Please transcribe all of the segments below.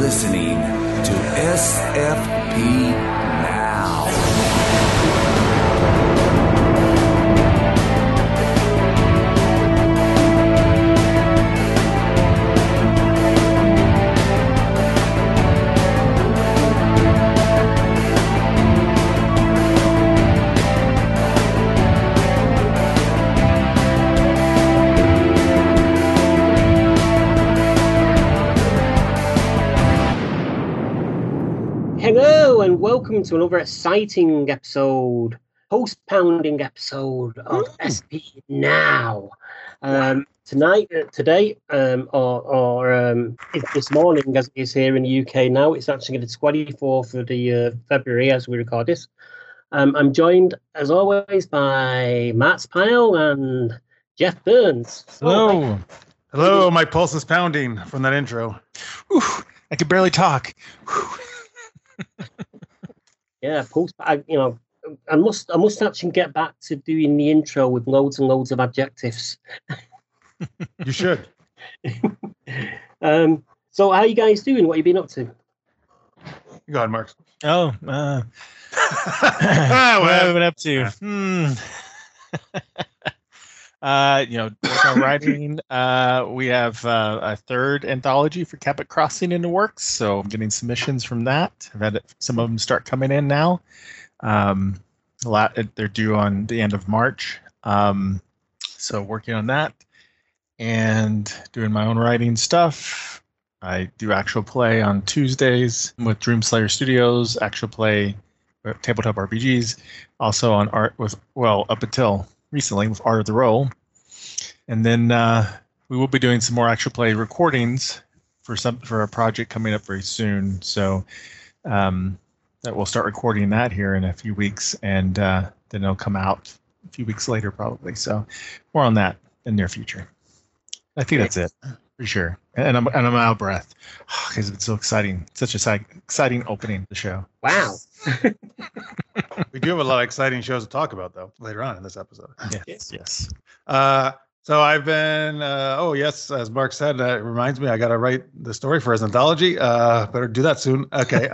listening to SFP Now. Hello and welcome to another exciting episode, post-pounding episode of SP Now. Today, this morning, as it is here in the UK now, it's actually the 24th of the February as we record this. I'm joined, as always, by Matt Pyle and Jeff Burns. Hello. Hello, my pulse is pounding from that intro. Whew, I could barely talk. Yeah, I must actually get back to doing the intro with loads and loads of adjectives. You should. So how are you guys doing? What have you been up to? Go ahead, Mark. Oh, what have I been up to? Work on writing. We have a third anthology for Cabot Crossing in the works, so I'm getting submissions from that. I've had some of them start coming in now. They're due on the end of March, so working on that and doing my own writing stuff. I do actual play on Tuesdays with Dreamslayer Studios, actual play, tabletop RPGs, also on art with, up until recently with Art of the Roll. And then we will be doing some more actual play recordings for a project coming up very soon. So that we'll start recording that here in a few weeks, and then it'll come out a few weeks later probably. So more on that in the near future. I think that's it for sure. And I'm out of breath because it's so exciting. Such a exciting opening to the show. Wow. We do have a lot of exciting shows to talk about, though, later on in this episode. Yes. So I've been, as Mark said, it reminds me I got to write the story for his anthology. Better do that soon. Okay.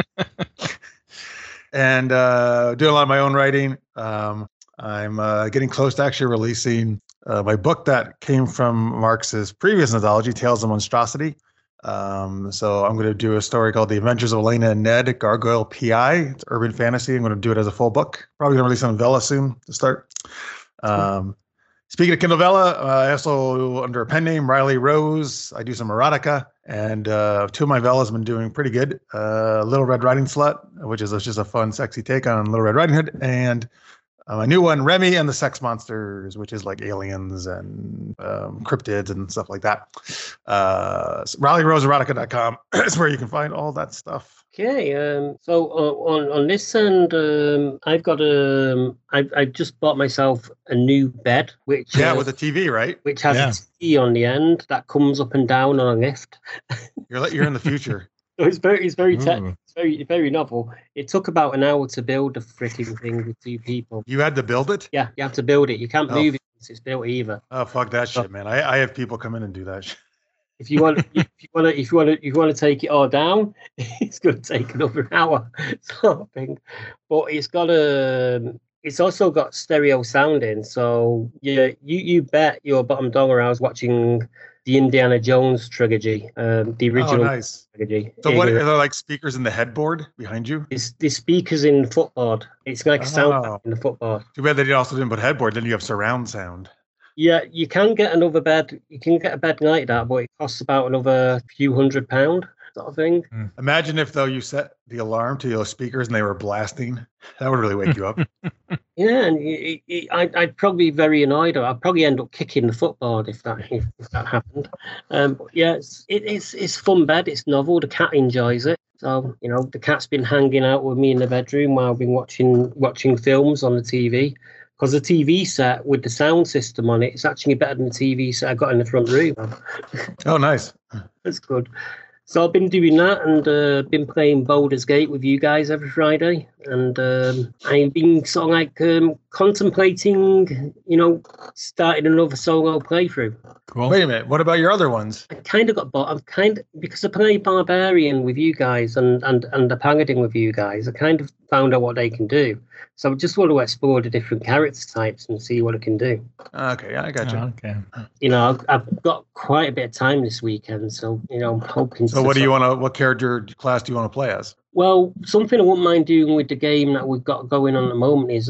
And doing a lot of my own writing. I'm getting close to actually releasing my book that came from Marx's previous anthology, Tales of Monstrosity. So I'm going to do a story called The Adventures of Elena and Ned, Gargoyle PI. It's urban fantasy. I'm going to do it as a full book. Probably going to release on Vella soon to start. Speaking of Kindle Vella, I also, under a pen name, Riley Rose, I do some erotica, and two of my Vellas have been doing pretty good. Little Red Riding Slut, which is just a fun, sexy take on Little Red Riding Hood, and my new one, Remy and the Sex Monsters, which is like aliens and cryptids and stuff like that. RileyRoseErotica.com is where you can find all that stuff. Okay, so on this end, I've just bought myself a new bed, which with a TV, right? Which has a TV on the end that comes up and down on a lift. You're in the future. So it's very very novel. It took about an hour to build the freaking thing with two people. You had to build it? Yeah, you have to build it. You can't move it once it's built either. Oh, fuck that shit, man! I have people come in and do that shit. If you want to take it all down, it's going to take another hour, sort of thing. But it's also got stereo sounding. So you bet your bottom dollar I was watching the Indiana Jones trilogy, the original trilogy. So what are there, like speakers in the headboard behind you? It's the speakers in the footboard. It's like a sound in the footboard. Too bad they also didn't put headboard. Then you have surround sound. Yeah, you can get another bed. You can get a bed like that, but it costs about another few £100 sort of thing. Imagine if, though, you set the alarm to your speakers and they were blasting. That would really wake you up. Yeah, and I'd probably be very annoyed. I'd probably end up kicking the footboard if that happened. But yeah, it's fun bed. It's novel. The cat enjoys it. So the cat's been hanging out with me in the bedroom while I've been watching films on the TV. Because the TV set with the sound system on it, it's actually better than the TV set I got in the front room. Oh, nice. That's good. So I've been doing that and been playing Baldur's Gate with you guys every Friday. And I've been sort of like contemplating, starting another solo playthrough. Cool. Wait a minute. What about your other ones? I kind of got bought. Because I played Barbarian with you guys and the Paladin with you guys, I kind of found out what they can do. So I just want to explore the different character types and see what it can do. Okay, I got you. Okay. I've got quite a bit of time this weekend, so I'm hoping. So what do you want to? What character class do you want to play as? Well, something I wouldn't mind doing with the game that we've got going on at the moment is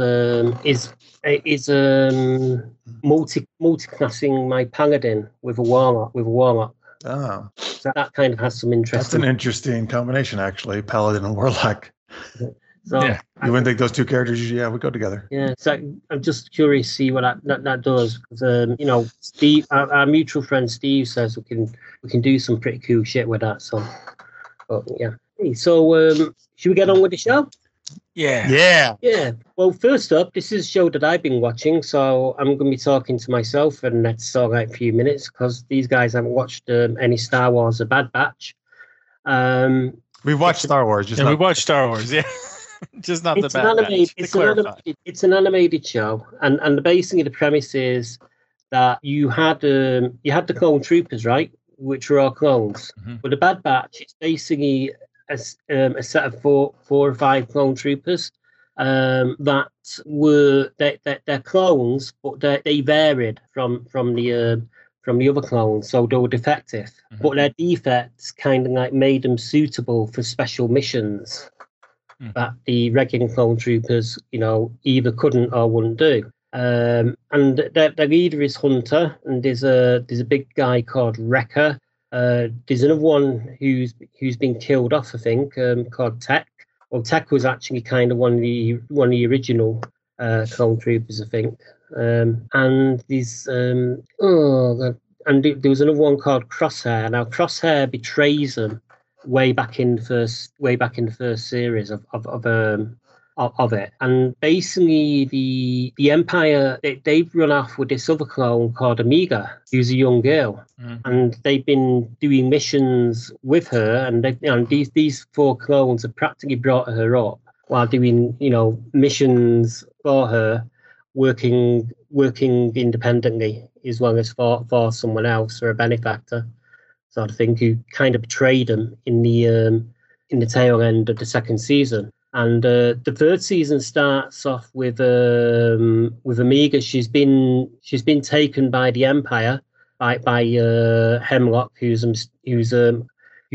multi-classing my Paladin with a warlock. Oh, So that kind of has some interest. that's an interesting combination, actually. Paladin and warlock. So Yeah. You wouldn't think those two characters usually would go together. yeah, so I'm just curious to see what that does. Because Steve, our mutual friend Steve, says we can do some pretty cool shit with that. So, but yeah. So should we get on with the show? Yeah. Yeah. Yeah. Well, first up, this is a show that I've been watching, so I'm going to be talking to myself for the next sort of few minutes because these guys haven't watched any Star Wars: The Bad Batch. We've watched Star Wars. Just And we not, watched Star Wars, yeah. Just not the It's Bad Batch, to clarify. it's an animated show, and basically the premise is that you had the clone troopers, right, which were all clones. Mhm. But the Bad Batch, it's basically a set of four or five clone troopers that were they're clones, but they varied from the other clones, so they were defective. Mhm. But their defects kind of like made them suitable for special missions that the regular clone troopers, either couldn't or wouldn't do. And their leader is Hunter, and there's a big guy called Wrecker. There's another one who's been killed off, I think, called Tech. Well, Tech was actually kind of one of the original clone troopers, I think. And there's there was another one called Crosshair. Now Crosshair betrays them way back in the first series of it, and basically the Empire they've run off with this other clone called Omega, who's a young girl, and they've been doing missions with her, and these four clones have practically brought her up while doing missions for her, working independently as well as for someone else or a benefactor sort of thing, who kind of betrayed them in the tail end of the second season. And the third season starts off with Omega. She's been taken by the Empire by Hemlock, who's doing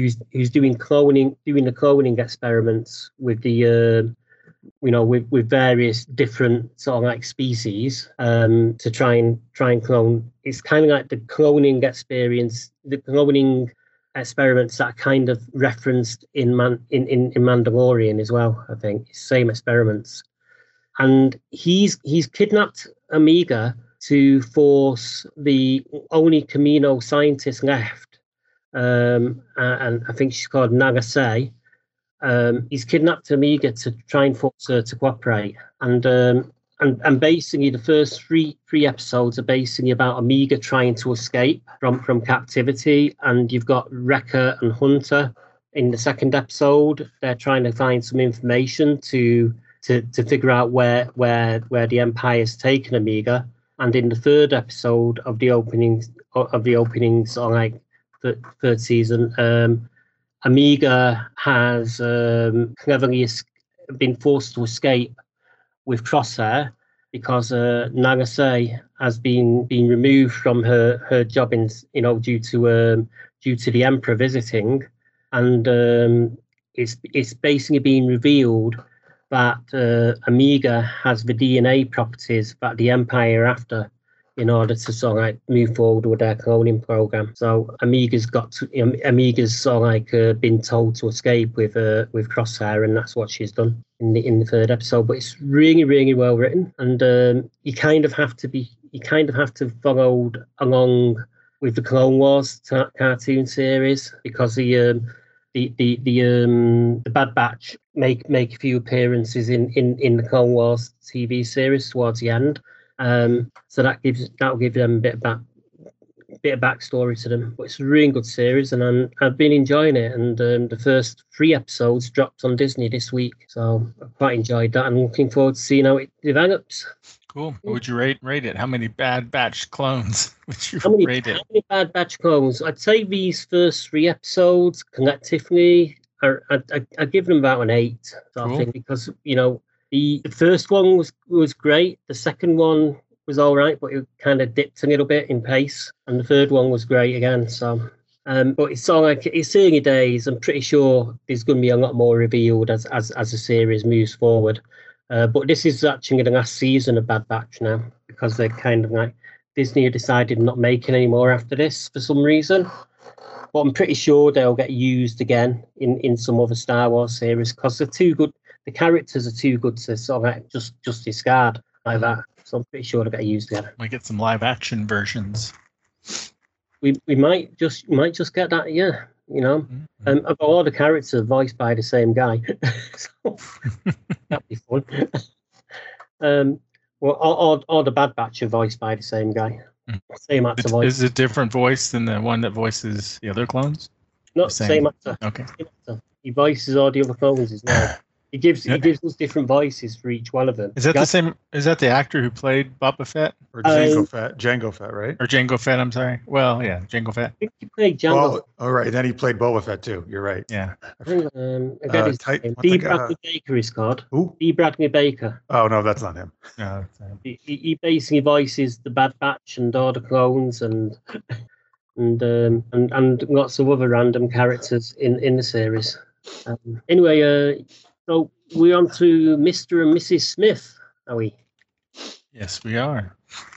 the cloning experiments with the with various different sort of like species to try and clone. It's kind of like the cloning experiments that are kind of referenced in Mandalorian as well. I think same experiments, and he's kidnapped Omega to force the only Kamino scientist left, and I think she's called Nagasei. He's kidnapped Omega to try and force her to cooperate, and basically the first three episodes are basically about Omega trying to escape from captivity, and you've got Wrecker and Hunter in the second episode. They're trying to find some information to figure out where the Empire's taken Omega, and in the third episode of the opening sort of like third season, Omega has cleverly been forced to escape with Crosshair because Nagasei has been removed from her job due to the Emperor visiting, and it's basically been revealed that Omega has the DNA properties that the Empire are after in order to sort of like move forward with their cloning program. So Omega's sort of like been told to escape with Crosshair, and that's what she's done in the third episode. But it's really, really well written, and you kind of have to follow along with the Clone Wars cartoon series, because the Bad Batch make a few appearances in the Clone Wars TV series towards the end. So that'll give them a bit bit of backstory to them. But it's a really good series, and I've been enjoying it. And the first 3 episodes dropped on Disney this week, so I quite enjoyed that. I'm looking forward to seeing how it develops. Cool. What would you rate it? How many Bad Batch clones would you rate it? How many Bad Batch clones? I'd say these first 3 episodes collectively, I'd give them about an 8. Cool. I think, because the first one was great. The second one was all right, but it kind of dipped a little bit in pace, and the third one was great again. So, but it's all like it's early days. I'm pretty sure there's going to be a lot more revealed as the series moves forward. But this is actually the last season of Bad Batch now, because they're kind of like Disney decided not making any more after this for some reason. But I'm pretty sure they'll get used again in some other Star Wars series, because they're too good. The characters are too good to sort of like just discard like that. So I'm pretty sure they'll get used again. Might get some live action versions. We might just get that, yeah. All the characters are voiced by the same guy, so that'd be fun. Well, all the Bad Batch are voiced by the same guy. Same actor voice. Is it a different voice than the one that voices the other clones? No, same actor. Okay. Same actor. He voices all the other clones as well. He gives us different voices for each one of them. Is that the same? Is that the actor who played Boba Fett or Jango Fett? Jango Fett, right? Or Jango Fett? I'm sorry. Well, yeah, Jango Fett. I think he played Jango. Oh, right. Then he played Boba Fett too. You're right. Yeah. D. Bradley Baker is called. Who? D. Bradley Baker. Oh no, that's not him. No. He basically voices the Bad Batch and all the clones and lots of other random characters in the series. Anyway, so we're on to Mr. and Mrs. Smith, are we? Yes, we are.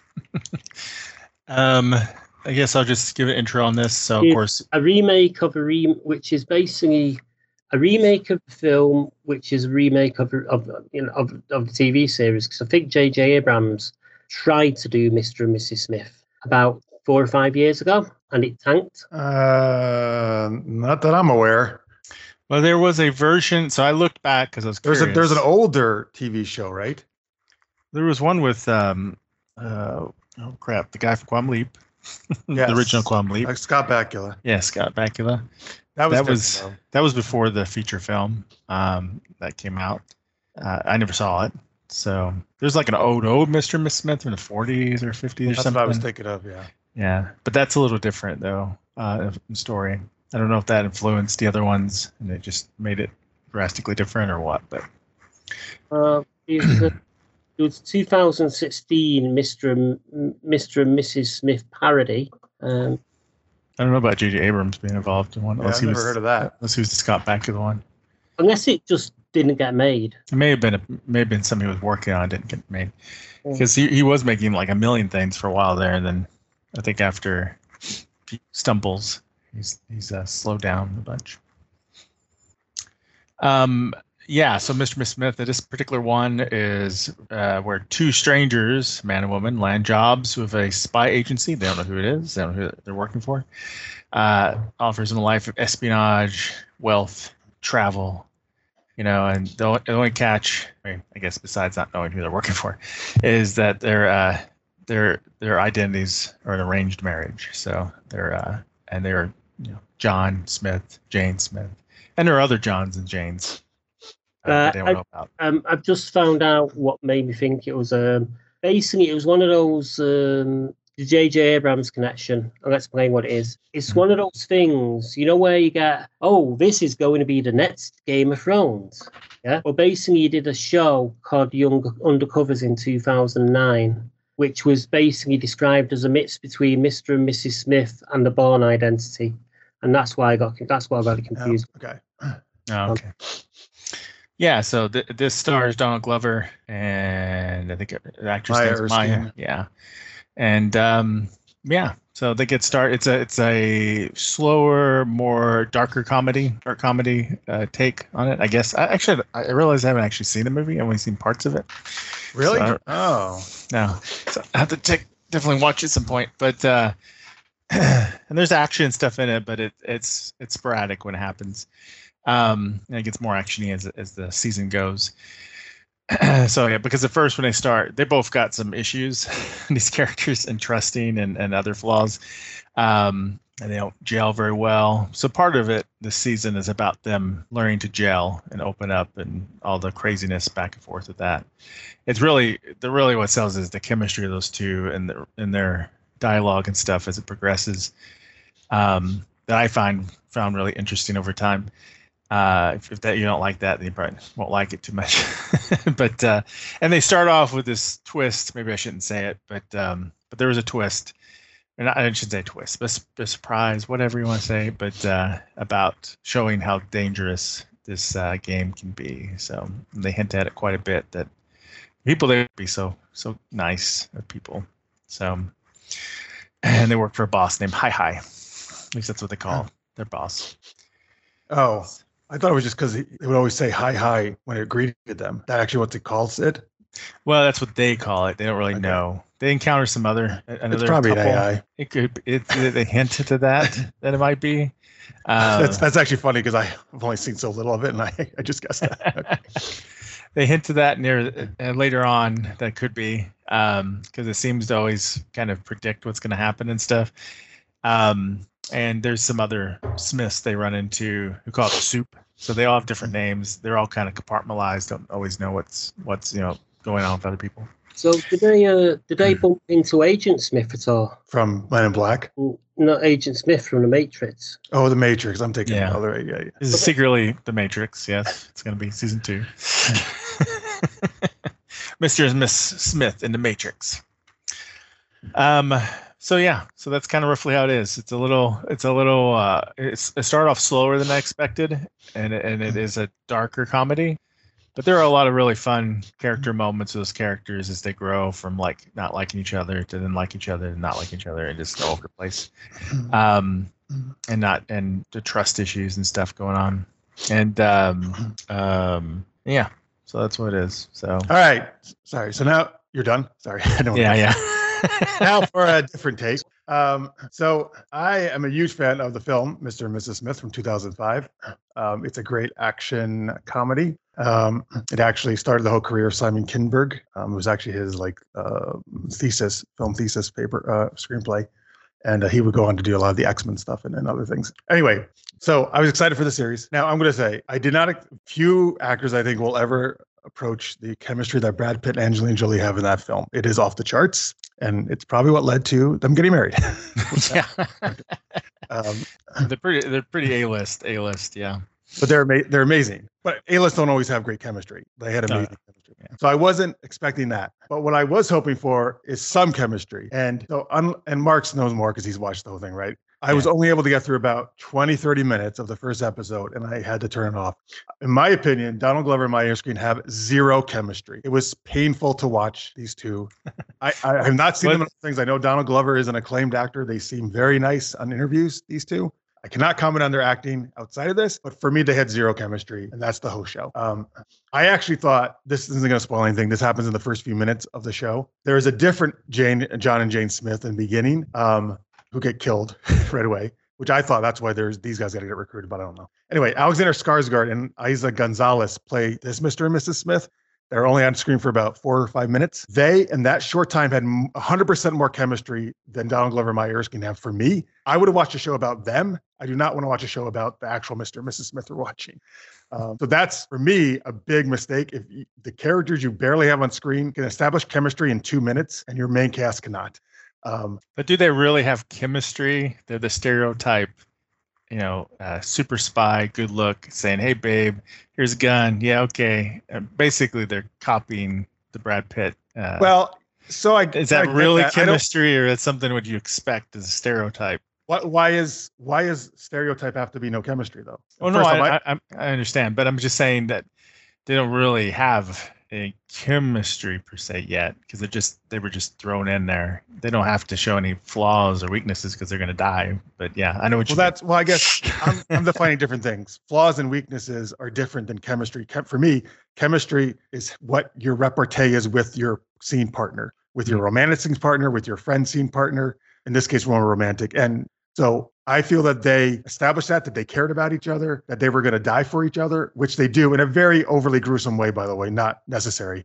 I guess I'll just give an intro on this. So, of course, a remake of which is basically a remake of the film, which is a remake of the TV series. Because I think J.J. Abrams tried to do Mr. and Mrs. Smith about 4 or 5 years ago, and it tanked. Not that I'm aware. Well, there was a version. So I looked back because I was curious. There's an older TV show, right? There was one with the guy from Quantum Leap, yes. The original Quantum Leap, like Scott Bakula. Yeah, Scott Bakula. That was before the feature film that came out. I never saw it. So there's like an old Mr. and Miss Smith in the 40s or 50s or something. That's what I was thinking of. Yeah. Yeah, but that's a little different though in story. I don't know if that influenced the other ones and it just made it drastically different or what, but it was 2016 Mr. and Mrs. Smith parody. I don't know about J.J. Abrams being involved in one. I've never heard of that. Unless he was the Scott Bakula one. Unless it just didn't get made. It may have been something he was working on, didn't get made, because he was making like a million things for a while there, and then I think after he stumbles. He's slowed down a bunch. Yeah, so Mr. and Miss Smith, this particular one is where 2 strangers, man and woman, land jobs with a spy agency. They don't know who it is. They don't know who they're working for. Offers them a life of espionage, wealth, travel, and the only catch, I guess besides not knowing who they're working for, is that their identities are an arranged marriage. So they're John Smith, Jane Smith, and there are other Johns and Janes. I don't know about. I've just found out what made me think it was basically it was one of those the J.J. Abrams connection. I'll explain what it is. It's one of those things, where you get, this is going to be the next Game of Thrones. Yeah. Well, basically, he did a show called Young Undercovers in 2009. Which was basically described as a mix between Mr. and Mrs. Smith and the Bourne Identity, and that's why I got it confused. Okay. Okay. Yeah. So this stars Donald Glover, and I think the actress is Maya. Yeah. And so they get started. It's a slower, more dark comedy take on it. I guess. I realize I haven't actually seen the movie. I've only seen parts of it. Really? So no. So I have to definitely watch it at some point. But and there's action and stuff in it, but it's sporadic when it happens. And it gets more actiony as the season goes. So yeah, because at first when they start, they both got some issues, these characters, and trusting and other flaws. And they don't gel very well. So part of it this season is about them learning to gel and open up and all the craziness back and forth with that. It's really what sells is the chemistry of those two and their dialogue and stuff as it progresses. That I found really interesting over time. If that you don't like that, then you probably won't like it too much. But and they start off with this twist. Maybe I shouldn't say it, but there was a twist. I should say twist, but a surprise, whatever you want to say, but about showing how dangerous this game can be. So they hint at it quite a bit that people they be so nice of people. So and they work for a boss named Hi Hi. At least that's what they call their boss. Oh, I thought it was just because they would always say hi hi when it greeted them. That actually what they calls it? Well, that's what they call it. They don't really know. They encounter some another another. It's probably couple. an AI. It could. They hinted to that it might be. That's actually funny because I've only seen so little of it, and I just guessed that. They hint to that later on. That could be because it seems to always kind of predict what's going to happen and stuff. And there's some other Smiths they run into who call it the soup. So they all have different names. They're all kind of compartmentalized. Don't always know what's going on with other people. So did they bump into Agent Smith at all? From Men in Black? Not Agent Smith from The Matrix. Oh, The Matrix. I'm taking Yeah. other. Yeah. This is secretly The Matrix. Yes, it's going to be season 2. Mr. and Miss Smith in The Matrix. So yeah, so that's kind of roughly how it is. It started off slower than I expected, and it is a darker comedy. But there are a lot of really fun character moments with those characters as they grow from like not liking each other to then like each other and not liking each other and just all over the place. And the trust issues and stuff going on. And yeah, so that's what it is. So All right. Sorry. So now you're done. Sorry. I don't yeah. Now for a different take. So I am a huge fan of the film Mr. and Mrs. Smith from 2005. It's a great action comedy. It actually started the whole career of Simon Kinberg. It was actually his film thesis paper screenplay. And he would go on to do a lot of the X-Men stuff and other things. Anyway, so I was excited for the series. Now I'm going to say I did not. Few actors I think will ever approach the chemistry that Brad Pitt and Angelina Jolie have in that film. It is off the charts, and it's probably what led to them getting married. Yeah. They're pretty A-list, yeah. But they're amazing. But A-list don't always have great chemistry. They had amazing chemistry. Yeah. So I wasn't expecting that. But what I was hoping for is some chemistry. And so and Marks knows more because he's watched the whole thing, right? I was only able to get through about 20, 30 minutes of the first episode, and I had to turn it off. In my opinion, Donald Glover and Maya Erskine have zero chemistry. It was painful to watch these two. I have not seen them in things. I know Donald Glover is an acclaimed actor. They seem very nice on interviews, these two. I cannot comment on their acting outside of this, but for me, they had zero chemistry, and that's the whole show. I actually thought, this isn't going to spoil anything. This happens in the first few minutes of the show. There is a different John and Jane Smith in the beginning who get killed right away, which I thought that's why these guys got to get recruited, but I don't know. Anyway, Alexander Skarsgård and Isa Gonzalez play this Mr. and Mrs. Smith. They're only on screen for about 4 or 5 minutes. They, in that short time, had 100% more chemistry than Donald Glover and Maya Erskine have for me. I would have watched a show about them. I do not want to watch a show about the actual Mr. and Mrs. Smith we're watching. So that's, for me, a big mistake. If the characters you barely have on screen can establish chemistry in 2 minutes and your main cast cannot. But do they really have chemistry? They're the stereotype, super spy, good look, saying, "Hey, babe, here's a gun." Yeah, okay. Basically, they're copying the Brad Pitt. Is that really chemistry, or is something would you expect as a stereotype? Why is stereotype have to be no chemistry though? Oh no, I understand, but I'm just saying that they don't really have a chemistry per se yet because they were just thrown in there. They don't have to show any flaws or weaknesses because they're going to die. But yeah, I know what you mean. I guess I'm defining different things. Flaws and weaknesses are different than chemistry. For me, chemistry is what your repartee is with your scene partner, with your romantic scene partner, with your friend scene partner. In this case, we're romantic. And so I feel that they established that they cared about each other, that they were going to die for each other, which they do in a very overly gruesome way, by the way, not necessary.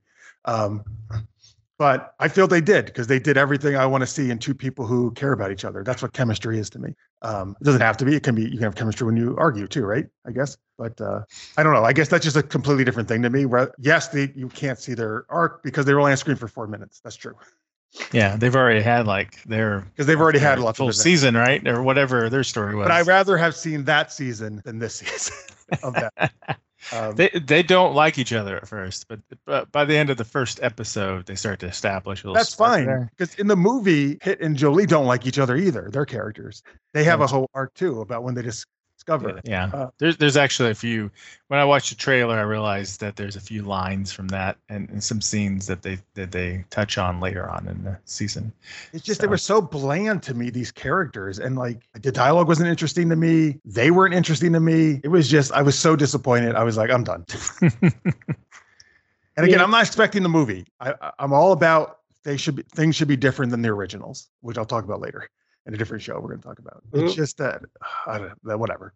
But I feel they did, because they did everything I want to see in two people who care about each other. That's what chemistry is to me. It doesn't have to be. It can be. You can have chemistry when you argue too, right? I guess. But I don't know. I guess that's just a completely different thing to me. Where yes, you can't see their arc because they were only on screen for 4 minutes. That's true. Yeah, they've already had because they've already had lots full of season, right, or whatever their story was. But I'd rather have seen that season than this season of that. They don't like each other at first, but by the end of the first episode, they start to establish a little. That's fine, because in the movie, Pitt and Jolie don't like each other either. Their characters, they have a whole arc too about when they discover. Yeah, there's actually a few. When I watched the trailer, I realized that there's a few lines from that and some scenes that they touch on later on in the season. It's just they were so bland to me, these characters, and like the dialogue wasn't interesting to me. They weren't interesting to me. It was just I was so disappointed. I was like, I'm done. And again, I'm not expecting the movie. I'm all about things should be different than the originals, which I'll talk about later. In a different show we're going to talk about. It's just that, I don't know, whatever.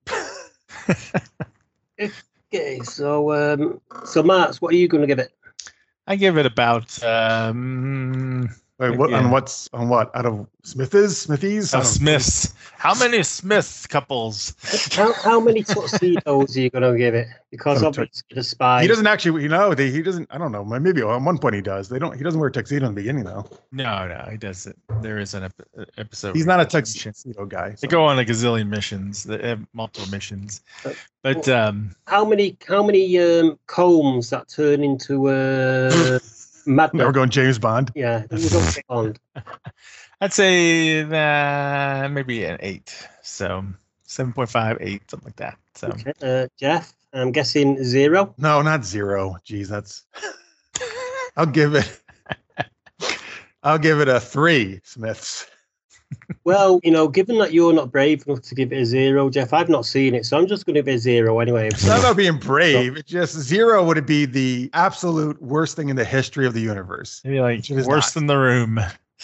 Okay, so Marks, what are you going to give it? I give it about. Wait, what on what out of Smithies? Smiths. How many Smith couples? How many tuxedos are you going to give it? Because obviously the spy. He doesn't actually. He doesn't. I don't know. Maybe at one point he does. He doesn't wear a tuxedo in the beginning though. No, he doesn't. There is an episode. He's not a tuxedo guy. So. They go on a gazillion missions. They have multiple missions. But how many combs that turn into Madman? Now we're going James Bond. Yeah, it was James Bond. I'd say maybe an 8. So 7.5, 8, something like that. So okay. Jeff, I'm guessing 0. No, not 0. Geez, that's. I'll give it a 3. Smiths. Well, given that you're not brave enough to give it a 0, Jeff, I've not seen it, so I'm just going to give it a 0 anyway. It's not about being brave. It's just 0 would be the absolute worst thing in the history of the universe. Maybe like worse than The Room.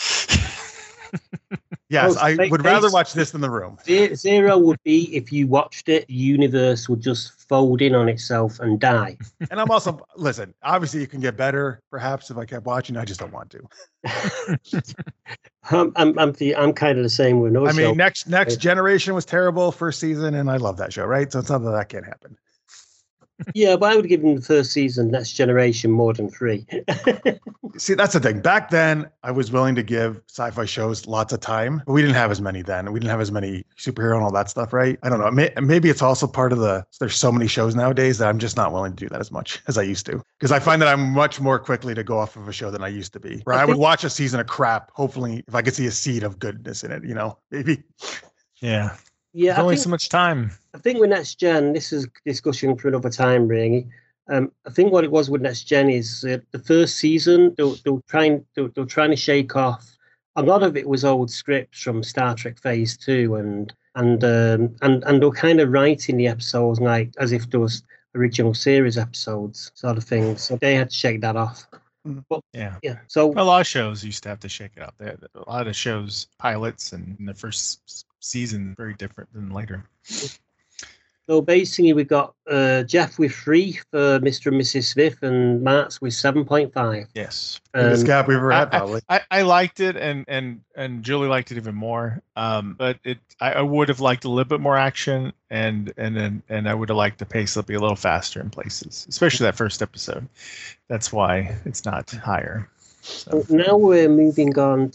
Yes, I would rather watch this than The Room. 0 would be if you watched it, the universe would just fold in on itself and die. And I'm also, listen, obviously you can get better, perhaps, if I kept watching. I just don't want to. I'm kind of the same with no. I mean, Next Generation was terrible first season, and I love that show, right? So it's not that can't happen. Yeah, but I would give him the first season, Next Generation, more than 3. See, that's the thing. Back then, I was willing to give sci-fi shows lots of time, but we didn't have as many then. We didn't have as many superhero and all that stuff, right? I don't know. Maybe it's also part of there's so many shows nowadays that I'm just not willing to do that as much as I used to. Because I find that I'm much more quickly to go off of a show than I used to be. Where I would watch a season of crap, hopefully, if I could see a seed of goodness in it, maybe. Yeah. Yeah, there's only so much time. I think with Next Gen, this is discussion for another time, really. I think what it was with Next Gen is the first season they were trying to shake off. A lot of it was old scripts from Star Trek Phase 2, and they were kind of writing the episodes like as if there was original series episodes, sort of thing. So they had to shake that off. But, yeah. So a lot of shows used to have to shake it up. A lot of shows pilots and in the first season very different than later. So basically, we got Jeff with 3 for Mr. and Mrs. Smith, and Marks with 7.5. Yes, biggest gap we've ever had, probably. I liked it, and Julie liked it even more. But I would have liked a little bit more action, and I would have liked the pace to be a little faster in places, especially that first episode. That's why it's not higher. So now we're moving on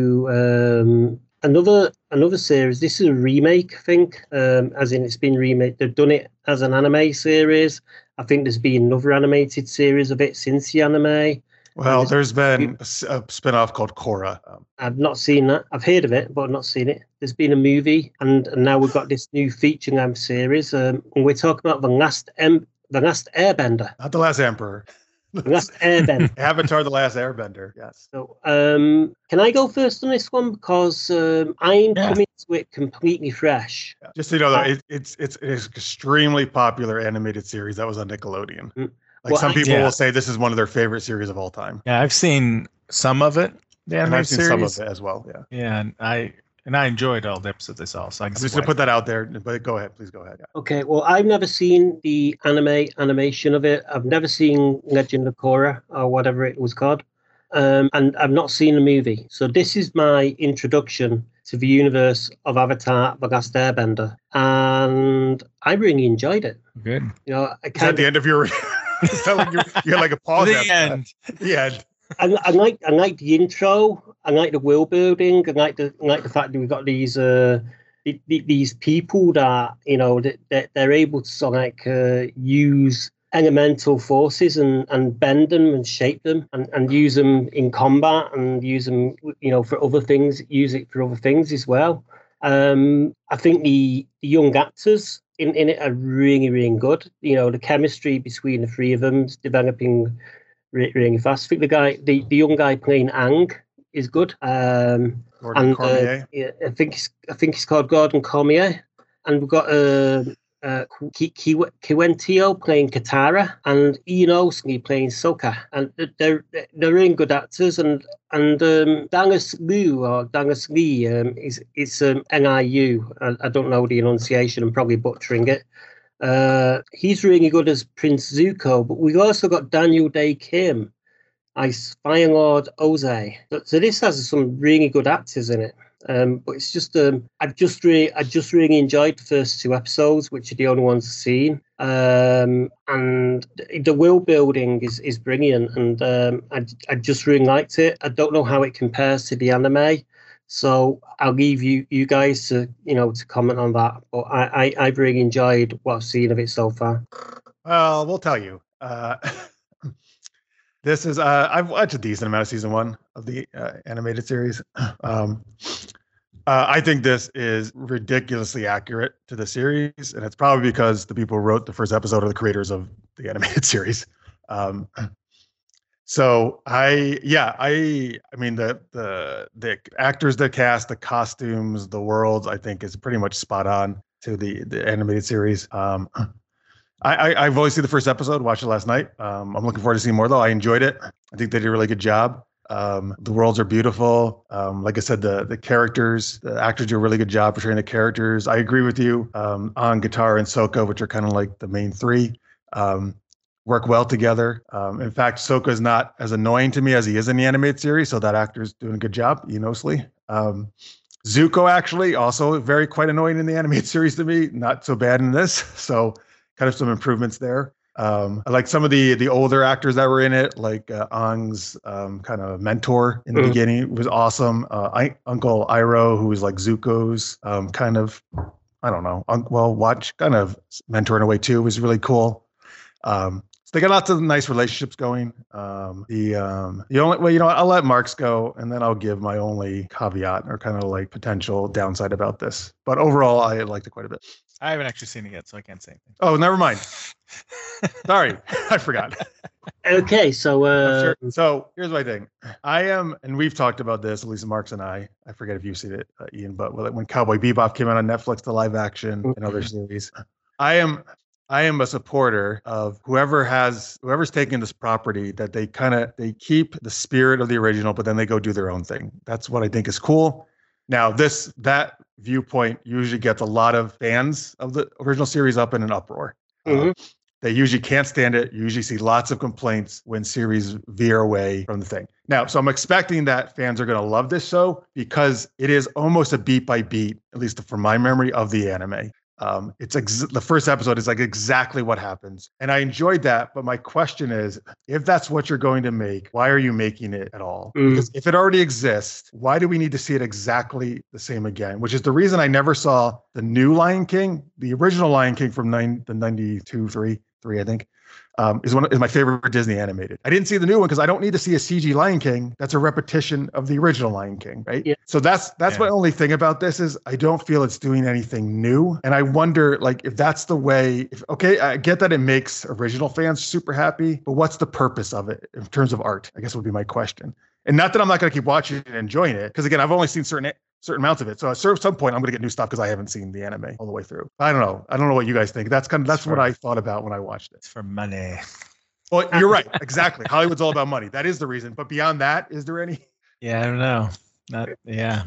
to another series. This is a remake, I think, as in it's been remade. They've done it as an anime series. I think there's been another animated series of it since the anime. Well, there's been a spin-off called Korra. I've not seen that. I've heard of it, but I've not seen it. There's been a movie, and now we've got this new feature-length series. And we're talking about The Last Airbender. Not The Last Emperor. The Last Airbender. Avatar: The Last Airbender. Yes. So, can I go first on this one because I'm coming to it completely fresh. Yeah. Just so you know, though, it's an extremely popular animated series that was on Nickelodeon. Like some people will say this is one of their favorite series of all time. Yeah, I've seen some of it. And I've seen some of it as well. Yeah. Yeah, and and I enjoyed all the episodes I saw. So I I'm can just see gonna put that out there, but go ahead, please go ahead. Yeah. Okay, well, I've never seen the animation of it. I've never seen Legend of Korra or whatever it was called, and I've not seen the movie. So this is my introduction to the universe of Avatar: The Last Airbender, and I really enjoyed it. Good. You know, Is that the end of your? Is that like you had like a pause? The after that? end. The end. I like the intro. I like the world building. I like the fact that we've got these these people that, you know, that they're able to sort of like use elemental forces and bend them and shape them and use them in combat and use them, you know, for other things. Use it for other things as well. I think the young actors in it are really, really good. You know, the chemistry between the three of them is developing really fast. I think the young guy playing Aang is good. Gordon Cormier. Yeah, I think he's called Gordon Cormier, and we've got Kiwentio playing Katara and Ian Olsen playing Sokka, and they're really good actors. And Dangus Lee is NIU. I don't know the enunciation. I'm probably butchering it. He's really good as Prince Zuko, but we've also got Daniel Day Kim as Fire Lord Ozai. So this has some really good actors in it. But it's just I just really enjoyed the first two episodes, which are the only ones I've seen. And the world building is brilliant, and I just really liked it. I don't know how it compares to the anime, so I'll leave you guys to comment on that. But I've really enjoyed what I've seen of it so far. Well, we'll tell you. This is I've watched a decent amount of season 1 of the animated series. I think this is ridiculously accurate to the series, and it's probably because the people who wrote the first episode are the creators of the animated series. So I mean the actors, the cast, the costumes, the worlds, I think is pretty much spot on to the animated series. I've only seen the first episode, watched it last night. I'm looking forward to seeing more though. I enjoyed it. I think they did a really good job. The worlds are beautiful. Like I said, the characters, the actors do a really good job portraying the characters. I agree with you. On Katara and Sokka, which are kind of like the main three, work well together. In fact, Sokka is not as annoying to me as he is in the animated series, so that actor's doing a good job, Lee. Zuko actually also quite annoying in the animated series to me, not so bad in this. So kind of some improvements there. I like some of the older actors that were in it, like Aang's kind of mentor in the beginning was awesome. Uncle Iroh, who was like Zuko's kind of, I don't know, kind of mentor in a way too, was really cool. So they got lots of nice relationships going. The only, well, I'll let Marks go, and then I'll give my only caveat or kind of like potential downside about this. But overall, I liked it quite a bit. I haven't actually seen it yet, so I can't say anything. Oh, never mind. Sorry, I forgot. Okay, so so here's my thing. I am, and we've talked about this, at least Marks and I forget if you've seen it, Ian, but when Cowboy Bebop came out on Netflix, the live action and other series, I am a supporter of whoever's taking this property, that they keep the spirit of the original, but then they go do their own thing. That's what I think is cool. Now, that viewpoint usually gets a lot of fans of the original series up in an uproar. They usually can't stand it. You usually see lots of complaints when series veer away from the thing. Now, so I'm expecting that fans are going to love this show because it is almost a beat by beat, at least from my memory, of the anime. It's the first episode is like exactly what happens. And I enjoyed that. But my question is, if that's what you're going to make, why are you making it at all? Because if it already exists, why do we need to see it exactly the same again? Which is the reason I never saw the new Lion King. The original Lion King from the 92, 3, I think, is my favorite Disney animated. I didn't see the new one because I don't need to see a CG Lion King that's a repetition of the original Lion King, right? Yeah. So that's my only thing about this is I don't feel it's doing anything new. And I wonder, like, if that's the way, I get that it makes original fans super happy, but what's the purpose of it in terms of art? I guess would be my question. And not that I'm not going to keep watching and enjoying it, because again, I've only seen certain amounts of it. So at some point, I'm going to get new stuff because I haven't seen the anime all the way through. I don't know what you guys think. That's what I thought about when I watched it. It's for money. Well, you're right. Exactly. Hollywood's all about money. That is the reason. But beyond that, is there any? Yeah, I don't know. Yeah.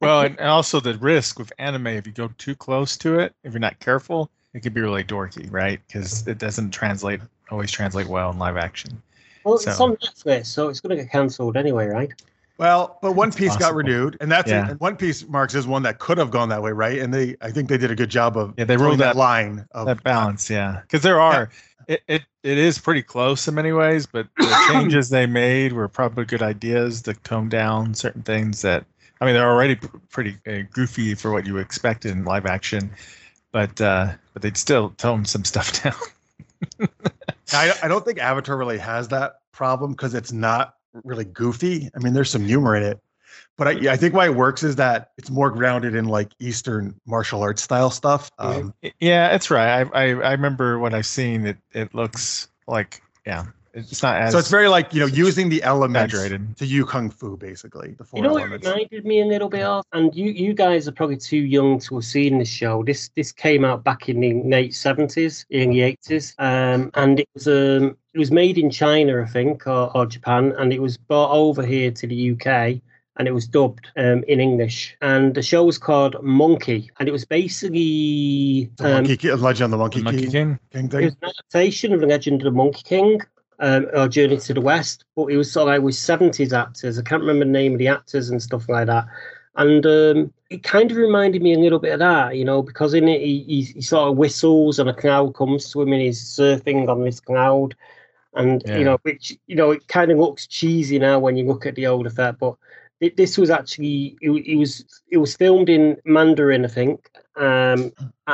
Well, and also the risk with anime, if you go too close to it, if you're not careful, it could be really dorky, right? Because it doesn't always translate well in live action. Well, So- it's on Netflix, so it's going to get cancelled anyway, right? Well, but One Piece got possible. renewed, and that's Yeah. and One Piece, Marks, is one that could have gone that way, right? And I think they did a good job of Yeah, they towing ruled that that- line of That balance, yeah. Because there are, it is pretty close in many ways, but the changes they made were probably good ideas to tone down certain things that, I mean, they're already pretty goofy for what you expected in live action, but they'd still tone some stuff down. I don't think Avatar really has that problem because it's not really goofy. I mean, there's some humor in it, but I think why it works is that it's more grounded in like Eastern martial arts style stuff. Yeah, it's right. I remember when I've seen it looks like, yeah, it's not as So it's very like, using the elements exaggerated. to use kung fu, basically. The four You know what it elements. reminded me a little bit of? And you guys are probably too young to have seen this show. This came out back in the late 70s, in the 80s. And it was made in China, I think, or Japan, and it was brought over here to the UK. And it was dubbed in English. And the show was called Monkey. And it was basically Legend of the Monkey, The Monkey King it thing. was an adaptation of the Legend of the Monkey King, or Journey to the West. But it was sort of like with 70s actors. I can't remember the name of the actors and stuff like that. And it kind of reminded me a little bit of that, because in it he sort of whistles and a cloud comes to him and he's surfing on this cloud. And, which, it kind of looks cheesy now when you look at the old effect, but this was actually it was filmed in Mandarin, I think, and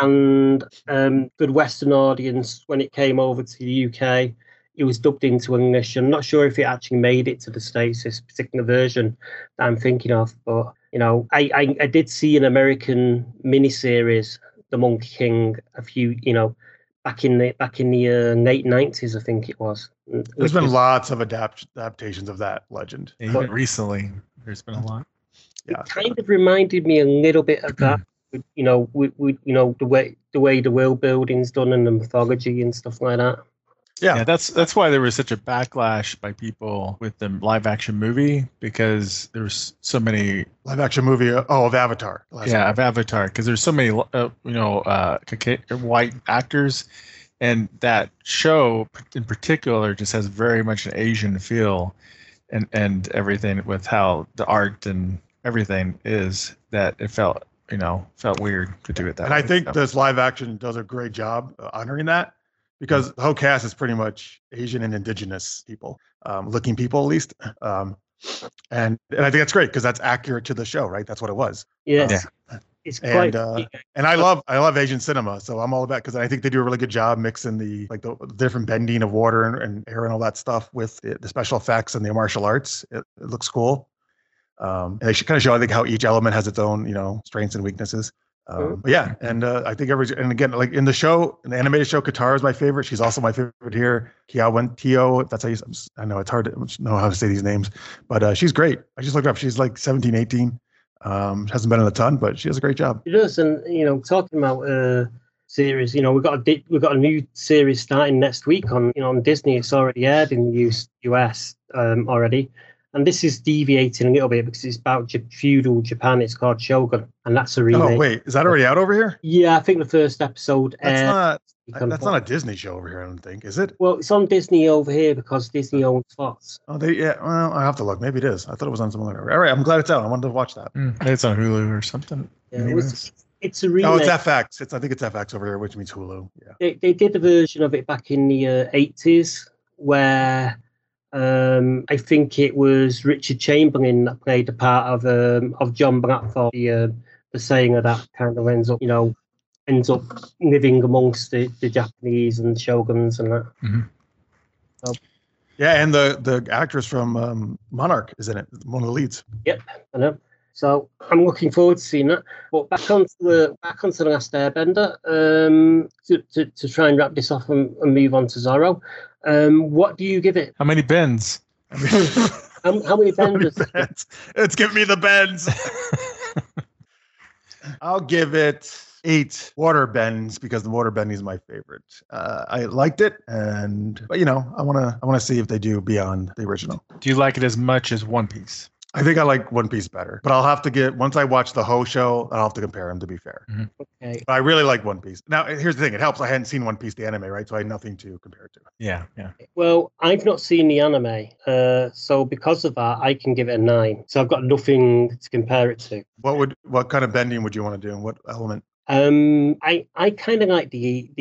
for the Western audience when it came over to the UK, it was dubbed into English. I'm not sure if it actually made it to the States, this particular version that I'm thinking of, but I did see an American miniseries, The Monkey King, a few back in the late 90s, I think it was. There's been lots of adaptations of that legend. Even recently, there's been a lot. Yeah. It kind of reminded me a little bit of that, with the way the world building's done and the mythology and stuff like that. Yeah. That's why there was such a backlash by people with the live action movie, because there's so many Live action movie of Avatar. of Avatar, because there's so many white actors, and that show in particular just has very much an Asian feel, and everything with how the art and everything is, that it felt weird to do it that And way. I think So- this live action does a great job honoring that, because the whole cast is pretty much Asian and indigenous people, looking people at least. And I think that's great because that's accurate to the show, right? That's what it was. Yes. It's quite And I love Asian cinema, so I'm all about, because I think they do a really good job mixing the different bending of water and air and all that stuff with the special effects and the martial arts. It looks cool. And they should kind of show, I think, how each element has its own, strengths and weaknesses. But yeah, and I think and again, like in the show, in the animated show, Katara is my favorite. She's also my favorite here. Tio, that's how I know it's hard to know how to say these names, but she's great. I just looked her up. She's like 17, 18. Hasn't been in a ton, but she does a great job. It does, and talking about series, we've got a new series starting next week on Disney. It's already aired in the US already, and this is deviating a little bit because it's about feudal Japan. It's called Shogun, and that's a remake. Oh wait, is that already out over here? Yeah, I think the first episode. That's not a Disney show over here, I don't think. Is it? Well, it's on Disney over here because Disney owns Fox. Oh, well, I have to look. Maybe it is. I thought it was on some other. All right, I'm glad it's out. I wanted to watch that. It's on Hulu or something. Yeah, Maybe it's a remake. Oh, it's FX. I think it's FX over here, which means Hulu. Yeah. They did a version of it back in the 80s where I think it was Richard Chamberlain that played the part of John Blackthorpe, the saying that kind of ends up living amongst the Japanese and shoguns and that. Mm-hmm. So, Yeah, and the actress from Monarch is in it, one of the leads. Yep, I know. So I'm looking forward to seeing that. But back onto the Last Airbender, to try and wrap this off and move on to Zorro. What do you give it? How many bends? How many benders? It's give me the bends. I'll give it 8 water bends because the water bending is my favorite. I liked it, but I want to see if they do beyond the original. Do you like it as much as One Piece? I think I like One Piece better, but I'll have to once I watch the Ho show, I'll have to compare them to be fair. Okay. But I really like One Piece. Now, here's the thing. It helps. I hadn't seen One Piece, the anime, right? So I had nothing to compare it to. Yeah. Well, I've not seen the anime, so because of that, I can give it a 9. So I've got nothing to compare it to. What kind of bending would you want to do, and what element? I kind of like the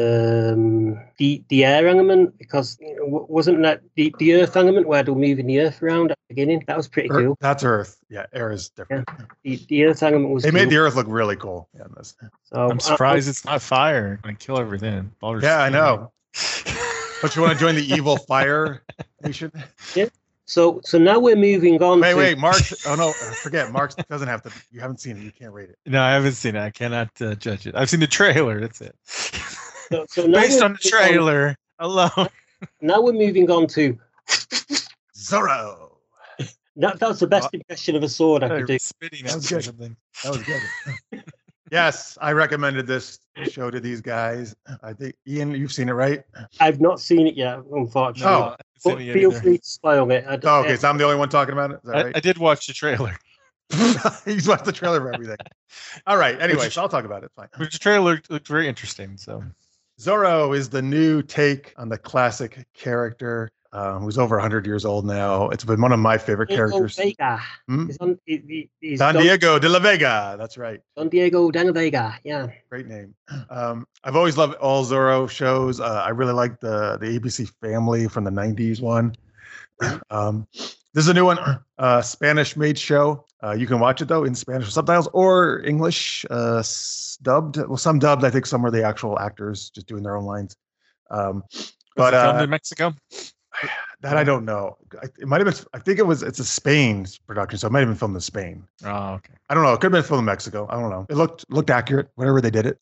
air element, because wasn't that the earth element where they're moving the earth around at the beginning? That was pretty cool. That's Earth. Yeah, air is different. Yeah. The earth element was. They made the Earth look really cool. Yeah, so I'm surprised it's not fire. I kill everything. Yeah, I know. But you want to join the evil fire nation? Yeah. So now we're moving on. Wait, Mark. Oh no, forget. Mark doesn't have to. You haven't seen it. You can't rate it. No, I haven't seen it. I cannot judge it. I've seen the trailer. That's it. So now based on the trailer alone. Now we're moving on to Zorro. That was the best impression of a sword I could do. Spitting That at was good. something. That was good. Yes, I recommended this show to these guys. I think Ian, you've seen it, right? I've not seen it yet, unfortunately. Oh, but feel free to spoil it. Okay, so I'm the only one talking about it. Is that right? I did watch the trailer. He's watched the trailer for everything. All right. Anyway, so I'll talk about it. Fine. The trailer looked very interesting. So Zorro is the new take on the classic character, who's over 100 years old now. It's been one of my favorite characters. Vega. Hmm? He's Don Diego de la Vega. That's right. Don Diego de la Vega. Yeah. Great name. I've always loved all Zorro shows. I really like the ABC Family from the 90s one. This is a new one, Spanish-made show. You can watch it, though, in Spanish with subtitles or English dubbed. Well, some dubbed. I think some are the actual actors just doing their own lines. But filmed in Mexico? That I don't know. It might have been. I think it's a Spain production, so it might have been filmed in Spain. Oh, okay. I don't know. It could have been filmed in Mexico. I don't know. It looked accurate. Whenever they did it.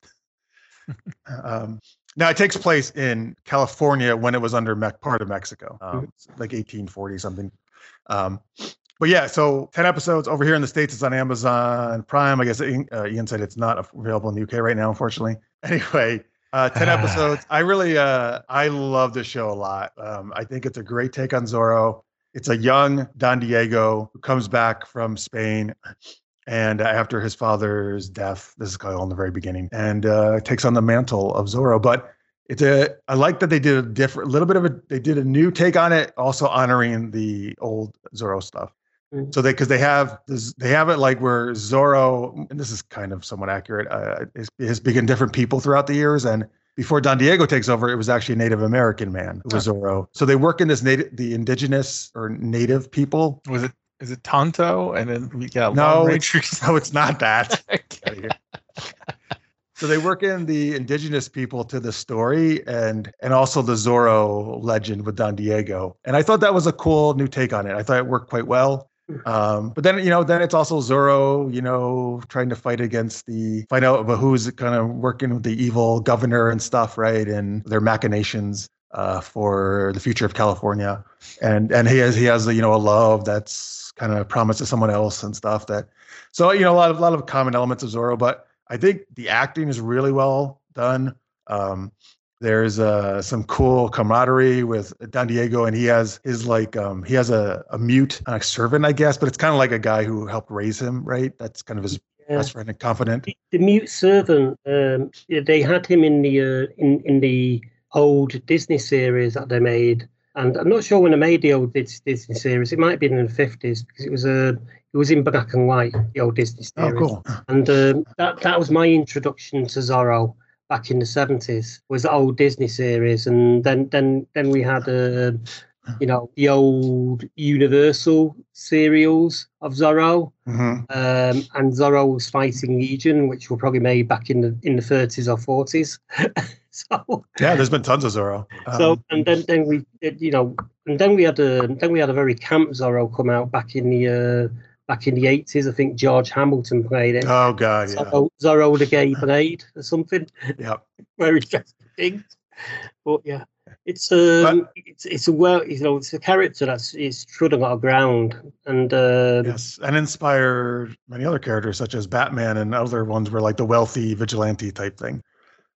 Now it takes place in California when it was under part of Mexico, like 1840 something. But yeah, so 10 episodes over here in the States. It's on Amazon Prime. I guess Ian said it's not available in the UK right now, unfortunately. Anyway, 10 episodes. I really, I love this show a lot. I think it's a great take on Zorro. It's a young Don Diego who comes back from Spain, and after his father's death, this is all in the very beginning, and takes on the mantle of Zorro. But I like that they did they did a new take on it, also honoring the old Zorro stuff. Mm-hmm. So they have it like where Zorro, and this is kind of somewhat accurate, has been different people throughout the years. And before Don Diego takes over, it was actually a Native American man who was Zorro. So they work in the indigenous or native people. Is it Tonto? And then we got no, it's not that. So they work in the indigenous people to the story and also the Zorro legend with Don Diego. And I thought that was a cool new take on it. I thought it worked quite well. But then, then it's also Zorro, trying to find out about who's kind of working with the evil governor and stuff, right? And their machinations for the future of California. And he has a love that's kind of promised to someone else and stuff so a lot of common elements of Zorro, but I think the acting is really well done. There's some cool camaraderie with Don Diego, and he has a mute servant, I guess, but it's kind of like a guy who helped raise him, right? That's kind of his best friend and confidant. The mute servant, they had him in the old Disney series that they made, and I'm not sure when they made the old Disney series. It might have been in the 50s because it was in black and white, the old Disney series. Oh, cool. And that was my introduction to Zorro back in the 70s, was the old Disney series. And then we had, the old Universal serials of Zorro. Mm-hmm. And Zorro was fighting Legion, which were probably made back in the 30s or 40s. So yeah, there's been tons of Zorro. And then we had a very camp Zorro come out back in the 80s. I think George Hamilton played it. Oh God, yeah. Zorro the Gay Blade or something. Yeah. Very interesting. But yeah, it's a character it's trod a lot of ground, and yes, and inspired many other characters such as Batman and other ones were like the wealthy vigilante type thing.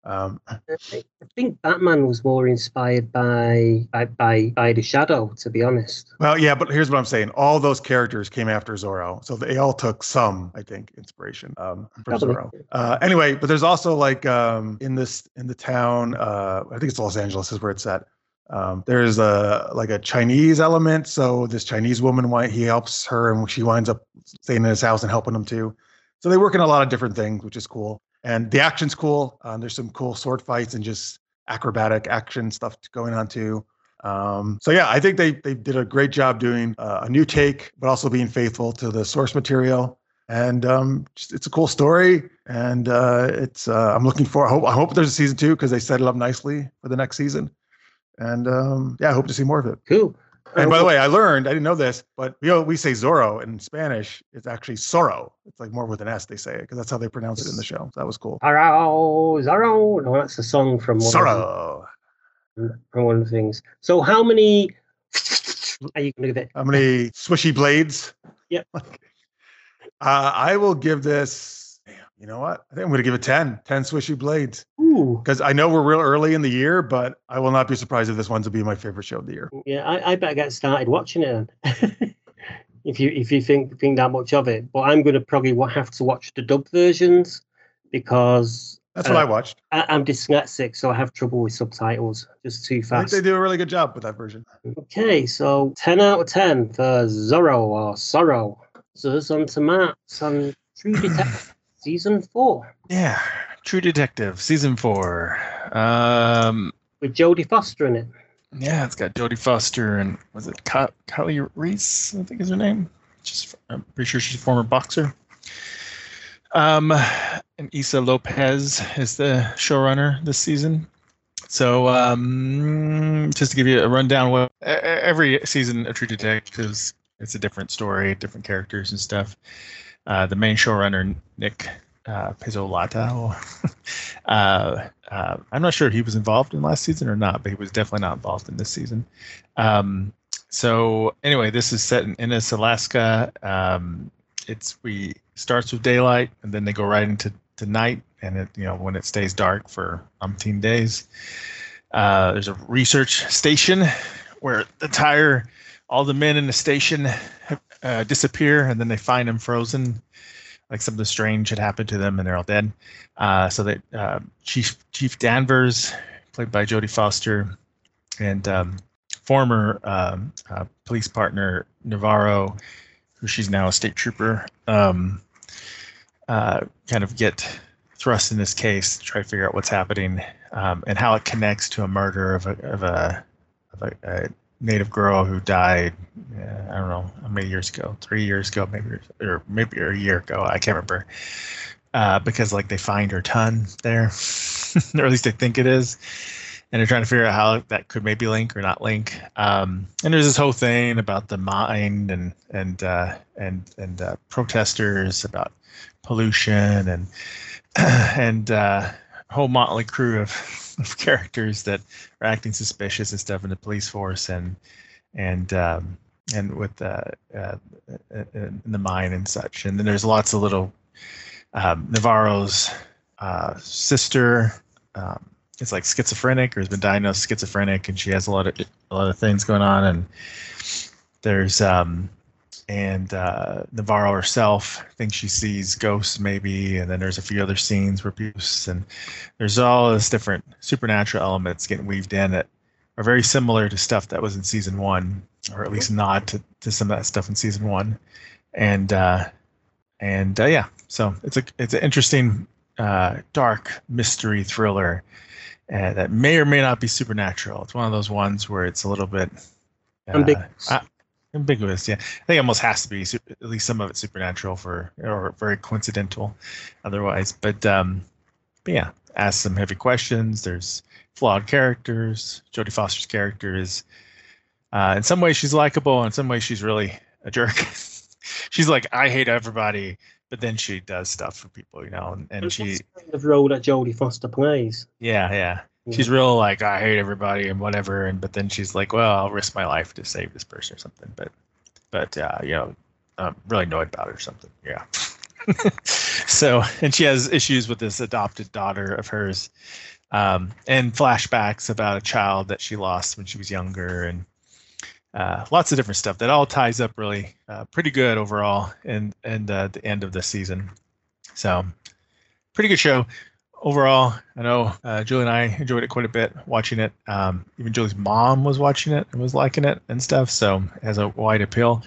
I think Batman was more inspired by the Shadow, to be honest. Well, yeah, but here's what I'm saying. All those characters came after Zorro, so they all took some, I think, inspiration from Probably. Zorro. Anyway, but there's also like in the town, I think it's Los Angeles is where it's at. There's a Chinese element. So this Chinese woman, he helps her, and she winds up staying in his house and helping him too. So they work in a lot of different things, which is cool. And the action's cool. There's some cool sword fights and just acrobatic action stuff going on too. So yeah, I think they did a great job doing a new take, but also being faithful to the source material. And it's a cool story. And I'm looking for. I hope there's a season 2 because they set it up nicely for the next season. And I hope to see more of it. Cool. And by the way, I didn't know this, but we say Zorro in Spanish. It's actually Zorro. It's like more with an S, they say it, because that's how they pronounce it in the show. So that was cool. Zorro. No, that's a song from Zorro. From one of the things. So how many are you going to give it? How many swishy blades? Yep. I will give this. You know what? I think I'm going to give it 10. 10 swishy blades. Ooh. Because I know we're real early in the year, but I will not be surprised if this one's will be my favorite show of the year. Yeah, I better get started watching it then. if you think that much of it. But I'm going to probably have to watch the dub versions because that's what I watched. I'm dyslexic, so I have trouble with subtitles. Just too fast. I think they do a really good job with that version. Okay, so 10 out of 10 for Zorro or Sorrow. So it's on to Matt. On True Detective Season 4. Yeah, True Detective Season 4. With Jodie Foster in it. Yeah, it's got Jodie Foster and was it Kylie Reese? I think is her name. I'm pretty sure she's a former boxer. And Issa Lopez is the showrunner this season. So just to give you a rundown, every season of True Detectives, it's a different story, different characters and stuff. The main showrunner, Nick Pizzolatto, I'm not sure if he was involved in last season or not, but he was definitely not involved in this season. So anyway, this is set in Ennis, Alaska. We starts with daylight and then they go right into night, and when it stays dark for umpteen days. There's a research station where all the men in the station disappear, and then they find them frozen, like something strange had happened to them, and they're all dead. So that Chief Danvers, played by Jodie Foster, and former police partner Navarro, who she's now a state trooper, kind of get thrust in this case to try to figure out what's happening, and how it connects to a murder of a Native girl who died, I don't know how many years ago, 3 years ago, maybe a year ago, I can't remember, because they find her ton there, or at least they think it is, and they're trying to figure out how that could maybe link or not link. And there's this whole thing about the mine and protesters about pollution and whole motley crew of characters that are acting suspicious and stuff in the police force and with in the mine and such. And then there's lots of little Navarro's sister is like schizophrenic, or has been diagnosed schizophrenic, and she has a lot of things going on. And there's Navarro herself thinks she sees ghosts maybe, and then there's a few other scenes where people, and there's all this different supernatural elements getting weaved in that are very similar to stuff that was in season 1, or at least nod to some of that stuff in season 1. And yeah, so it's an interesting dark mystery thriller that may or may not be supernatural. It's one of those ones where it's a little bit ambiguous, yeah. I think it almost has to be at least some of it supernatural or very coincidental otherwise. But yeah, ask some heavy questions. There's flawed characters. Jodie Foster's character is in some ways she's likable, in some ways she's really a jerk. She's like, I hate everybody, but then she does stuff for people, and she kind of role that Jodie Foster plays. Yeah. She's real like, I hate everybody and whatever, but then she's like, well, I'll risk my life to save this person or something. But I'm really annoyed about it or something. Yeah. So, and she has issues with this adopted daughter of hers, and flashbacks about a child that she lost when she was younger, and lots of different stuff that all ties up really pretty good overall, and the end of the season. So, pretty good show overall. I know Julie and I enjoyed it quite a bit watching it. Even Julie's mom was watching it and was liking it and stuff. So it has a wide appeal.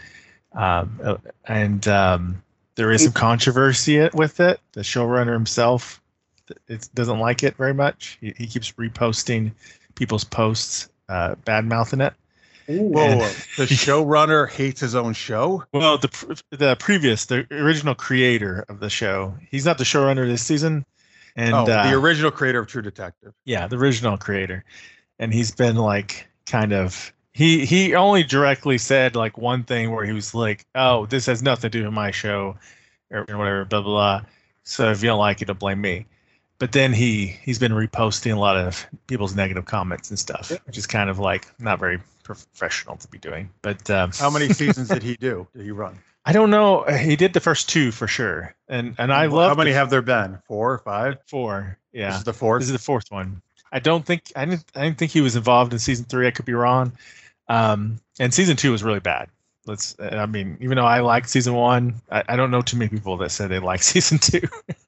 And there is some controversy with it. The showrunner himself doesn't like it very much. He keeps reposting people's posts, bad mouthing it. Whoa. The showrunner hates his own show? Well, the original creator of the show. He's not the showrunner this season. And the original creator of True Detective. Yeah, the original creator. And he's been like kind of he only directly said like one thing where he was like, "Oh, this has nothing to do with my show," or whatever, blah blah blah. So if you don't like it, don't blame me. But then he's been reposting a lot of people's negative comments and stuff, which is kind of like not very professional to be doing. But how many seasons did he do? Did he run? I don't know. He did the first 2 for sure, and I love. How many have there been? 4 or 5? 4. Yeah, this is the 4th. This is the 4th one. I didn't think he was involved in season 3. I could be wrong. And season 2 was really bad. I mean, even though I liked season 1, I don't know too many people that said they like season 2.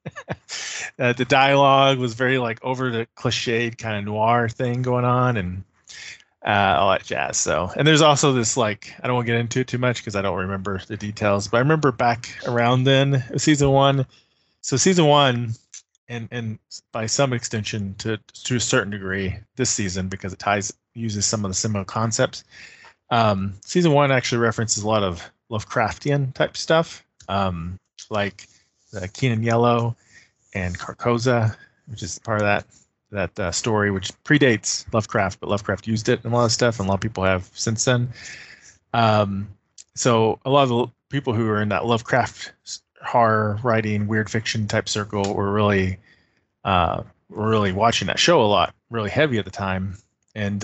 The dialogue was very like over the cliched kind of noir thing going on, and all that jazz. So, and there's also this like, I don't want to get into it too much because I don't remember the details, but I remember back around then season 1. So season 1, and by some extension to a certain degree this season, because it uses some of the similar concepts. Season 1 actually references a lot of Lovecraftian type stuff, like the Keenan Yellow and Carcosa, which is part of that story, which predates Lovecraft, but Lovecraft used it in a lot of stuff, and a lot of people have since then. So a lot of the people who are in that Lovecraft horror writing, weird fiction type circle were really watching that show a lot, really heavy at the time, and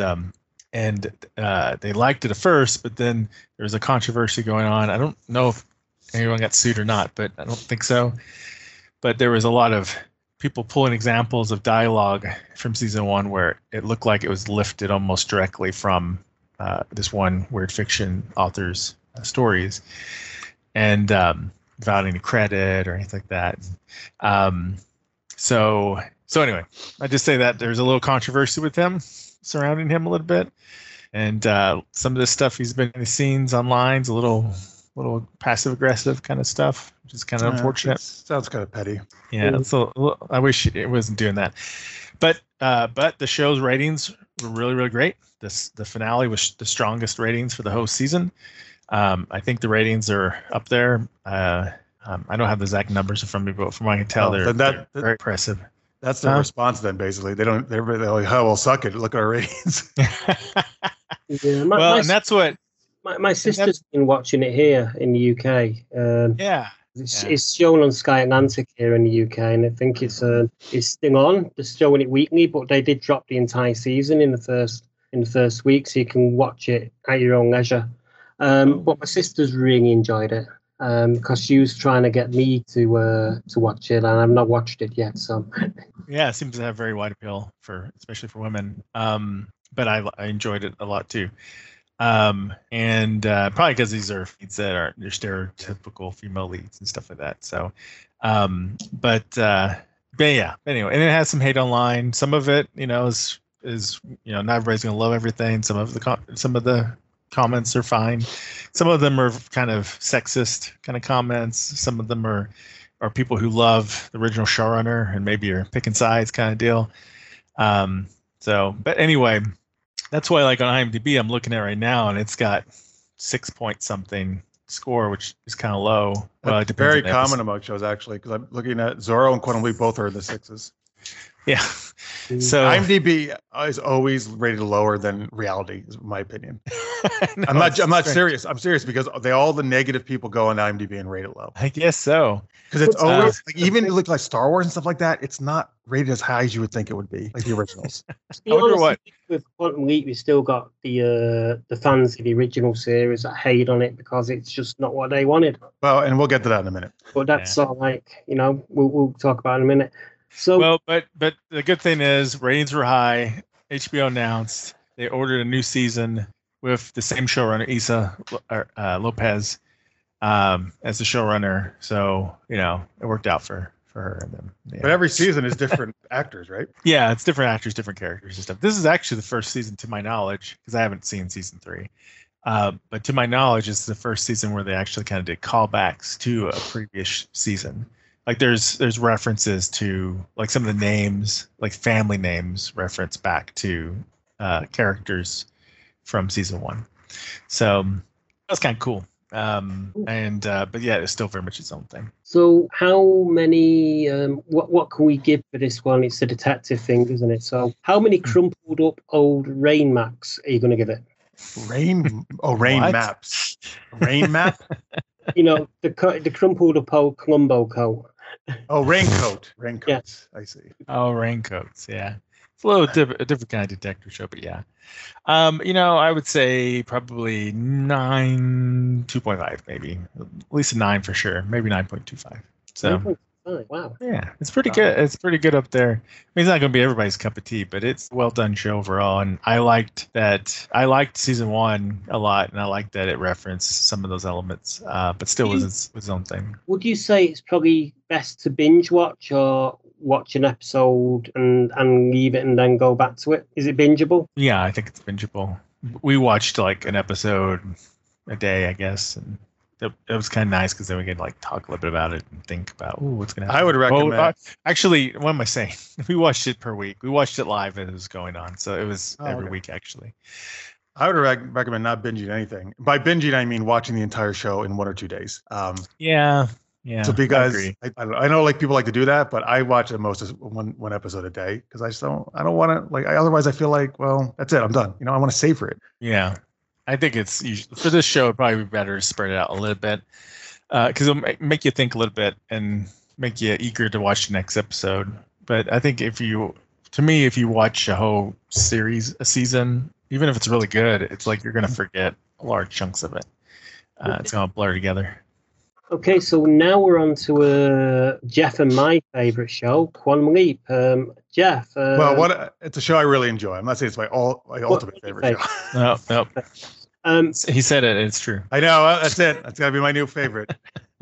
they liked it at first, but then there was a controversy going on. I don't know if anyone got sued or not, but I don't think so. But there was a lot of people pulling examples of dialogue from season 1 where it looked like it was lifted almost directly from this one weird fiction author's stories, and without any credit or anything like that. So anyway, I just say that there's a little controversy with him, surrounding him a little bit, and some of this stuff he's been in the scenes online is a little passive aggressive kind of stuff, which is kind of unfortunate. Sounds kind of petty. Yeah, so I wish it wasn't doing that. But the show's ratings were really, really great. The finale was the strongest ratings for the whole season. I think the ratings are up there. I don't have the exact numbers in front of me, but from what I can tell, they're very impressive. That's the response then, basically. They're like, oh, well, suck it. Look at our ratings. Yeah, and that's what... My sister's been watching it here in the UK. It's shown on Sky Atlantic here in the UK, and I think it's still on. They're showing it weekly, but they did drop the entire season in the first week, so you can watch it at your own leisure. But my sister's really enjoyed it because she was trying to get me to watch it, and I've not watched it yet. So yeah, it seems to have very wide appeal especially for women. But I enjoyed it a lot too. And probably because these are leads that are your stereotypical female leads and stuff like that. So, but yeah. Anyway, and it has some hate online. Some of it, is not everybody's gonna love everything. Some of the comments are fine. Some of them are kind of sexist kind of comments. Some of them are people who love the original showrunner and maybe are picking sides kind of deal. But anyway. That's why, like on IMDb, I'm looking at right now, and it's got 6 point something score, which is kind of low. Well, it depends. Very common among shows, actually, because I'm looking at Zorro and Quantum Leap, both are in the 6s. Yeah. So IMDb is always rated lower than reality, is my opinion. No, I'm not strange. serious. I'm serious because all the negative people go on IMDb and rate it low. I guess so. Because it's Uh, always like, even like Star Wars and stuff like that, it's not rated as high as you would think it would be, like the originals. To be I wonder honest, what- with Quantum Leap, we still got the fans of the original series that hate on it because it's just not what they wanted. Well, and we'll get to that in a minute. But that's sort of like, we'll talk about it in a minute. So Well, but the good thing is ratings were high. HBO announced they ordered a new season with the same showrunner, Issa Lopez, as the showrunner. So it worked out for her and them. Yeah. But every season is different actors, right? Yeah, it's different actors, different characters and stuff. This is actually the first season, to my knowledge, because I haven't seen season 3. But to my knowledge, it's the first season where they actually kind of did callbacks to a previous season. Like there's references to like some of the names, like family names, reference back to characters from season 1. So that's kind of cool. But yeah, it's still very much its own thing. So how many? What can we give for this one? It's a detective thing, isn't it? So how many crumpled up old rain maps are you going to give it? Rain What? maps. Rain map? The crumpled up old Columbo coat. Oh, raincoat. Raincoats. I see. Oh, raincoats. Yeah, it's a different kind of detective show, but yeah. I would say probably 2.5, maybe at least a 9 for sure, maybe 9.25. So 9.5, wow. yeah, it's pretty good. It's pretty good up there. I mean, it's not going to be everybody's cup of tea, but it's a well done show overall. And I liked season 1 a lot, and I liked that it referenced some of those elements, but still was its own thing. Would you say it's probably best to binge watch or watch an episode and leave it and then go back to it? Is it bingeable? Yeah, I think it's bingeable. We watched like an episode a day, I guess, and it was kind of nice because then we could like talk a little bit about it and think about what's gonna happen. I would recommend. Actually, what am I saying? We watched it per week. We watched it live as it was going on, so it was every week actually. I would recommend not binging anything. By binging, I mean watching the entire show in 1 or 2 days. Yeah. So because I I know like people like to do that, but I watch at most one episode a day because I don't want to like. Otherwise, I feel like, well, that's it. I'm done. I want to savor it. Yeah, I think it's usually, for this show, it'd probably be better to spread it out a little bit because it'll make you think a little bit and make you eager to watch the next episode. But I think if you watch a whole series, a season, even if it's really good, it's like you're gonna forget large chunks of it. It's gonna blur together. Okay, so now we're on to Jeff and my favorite show, Quantum Leap. Jeff. It's a show I really enjoy. I'm not saying it's my ultimate favorite show. No. He said it. It's true. I know. That's it. That's got to be my new favorite.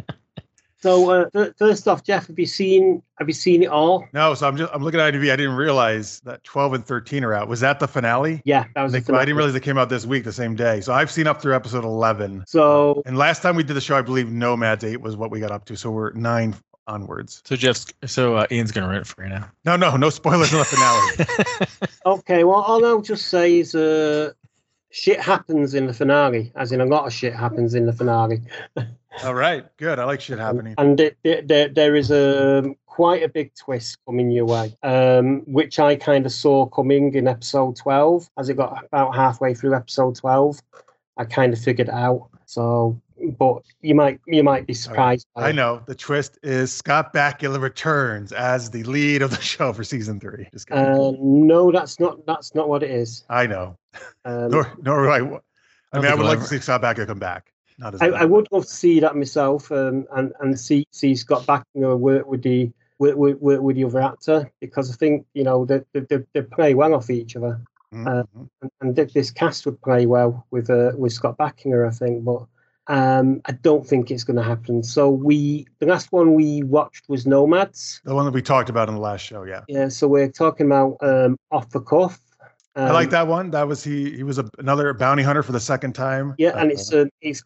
So first off, Jeff, have you seen it all? No. So I'm looking at IMDb. I didn't realize that 12 and 13 are out. Was that the finale? Yeah, that was the finale. I didn't realize it came out this week, the same day. So I've seen up through episode 11. So and last time we did the show, I believe Nomads 8 was what we got up to. So we're 9 onwards. So Ian's gonna rent it for you now. No spoilers on the finale. Okay, well, all I'll just say is shit happens in the finale, as in a lot of shit happens in the finale. All right, good. I like shit happening. And there is quite a big twist coming your way, which I kind of saw coming in episode 12. As it got about halfway through episode 12, I kind of figured it out. So, but you might be surprised. Right. I know the twist is Scott Bakula returns as the lead of the show for season 3. No, that's not what it is. I know. Nor do I. I mean, I would like to see Scott Bakula come back. Not as I would love to see that myself, and see Scott Bakula work with the other actor, because I think they play well off each other, and this cast would play well with Scott Bakula, I think, but I don't think it's going to happen. So the last one we watched was Nomads, the one that we talked about in the last show. Yeah. So we're talking about Off the Cuff. I like that one. That was he was another bounty hunter for the second time. Yeah, and it's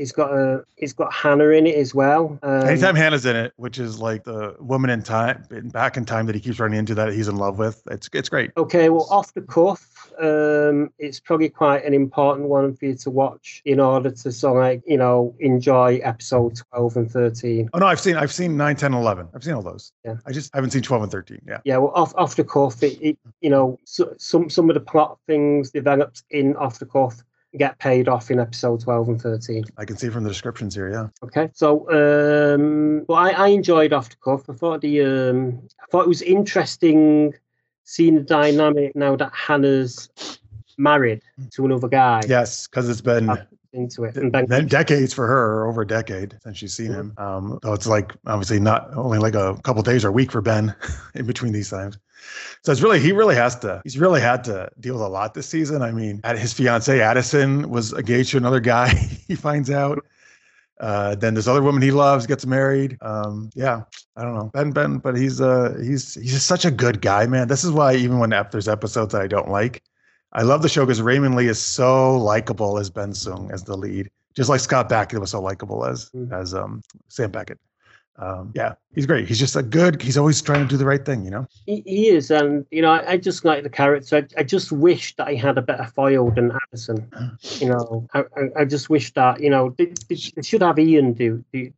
got Hannah in it as well. Anytime Hannah's in it, which is like the woman back in time that he keeps running into that he's in love with. It's great. Okay, well, Off the Cuff, it's probably quite an important one for you to watch in order to enjoy episode 12 and 13. Oh no, I've seen 9, 10, 11. I've seen all those. Yeah, I just haven't seen 12 and 13. Yeah. Yeah, well, Off the Cuff, some of the plot things developed in Off the Cuff get paid off in episode 12 and 13. I can see from the descriptions here. Yeah. Okay, so well, I enjoyed Off the Cuff. I thought it was interesting seeing the dynamic now that Hannah's married to another guy. Yes, because it's been into it, and then decades for her, over a decade since she's seen him. So it's like obviously not only like a couple days or a week for Ben in between these times. So he's really had to deal with a lot this season. I mean, his fiance Addison was engaged to another guy. He finds out. Then this other woman he loves gets married. Yeah, I don't know Ben, but he's just such a good guy, man. This is why even when there's episodes that I don't like, I love the show because Raymond Lee is so likable as Ben Sung as the lead, just like Scott Bakula was so likable as Sam Beckett. Yeah, he's great. He's just he's always trying to do the right thing, you know? He is. And, you know, I just like the character. I just wish that he had a better foil than Addison. You know, I just wish that, you know, they should have Ian be the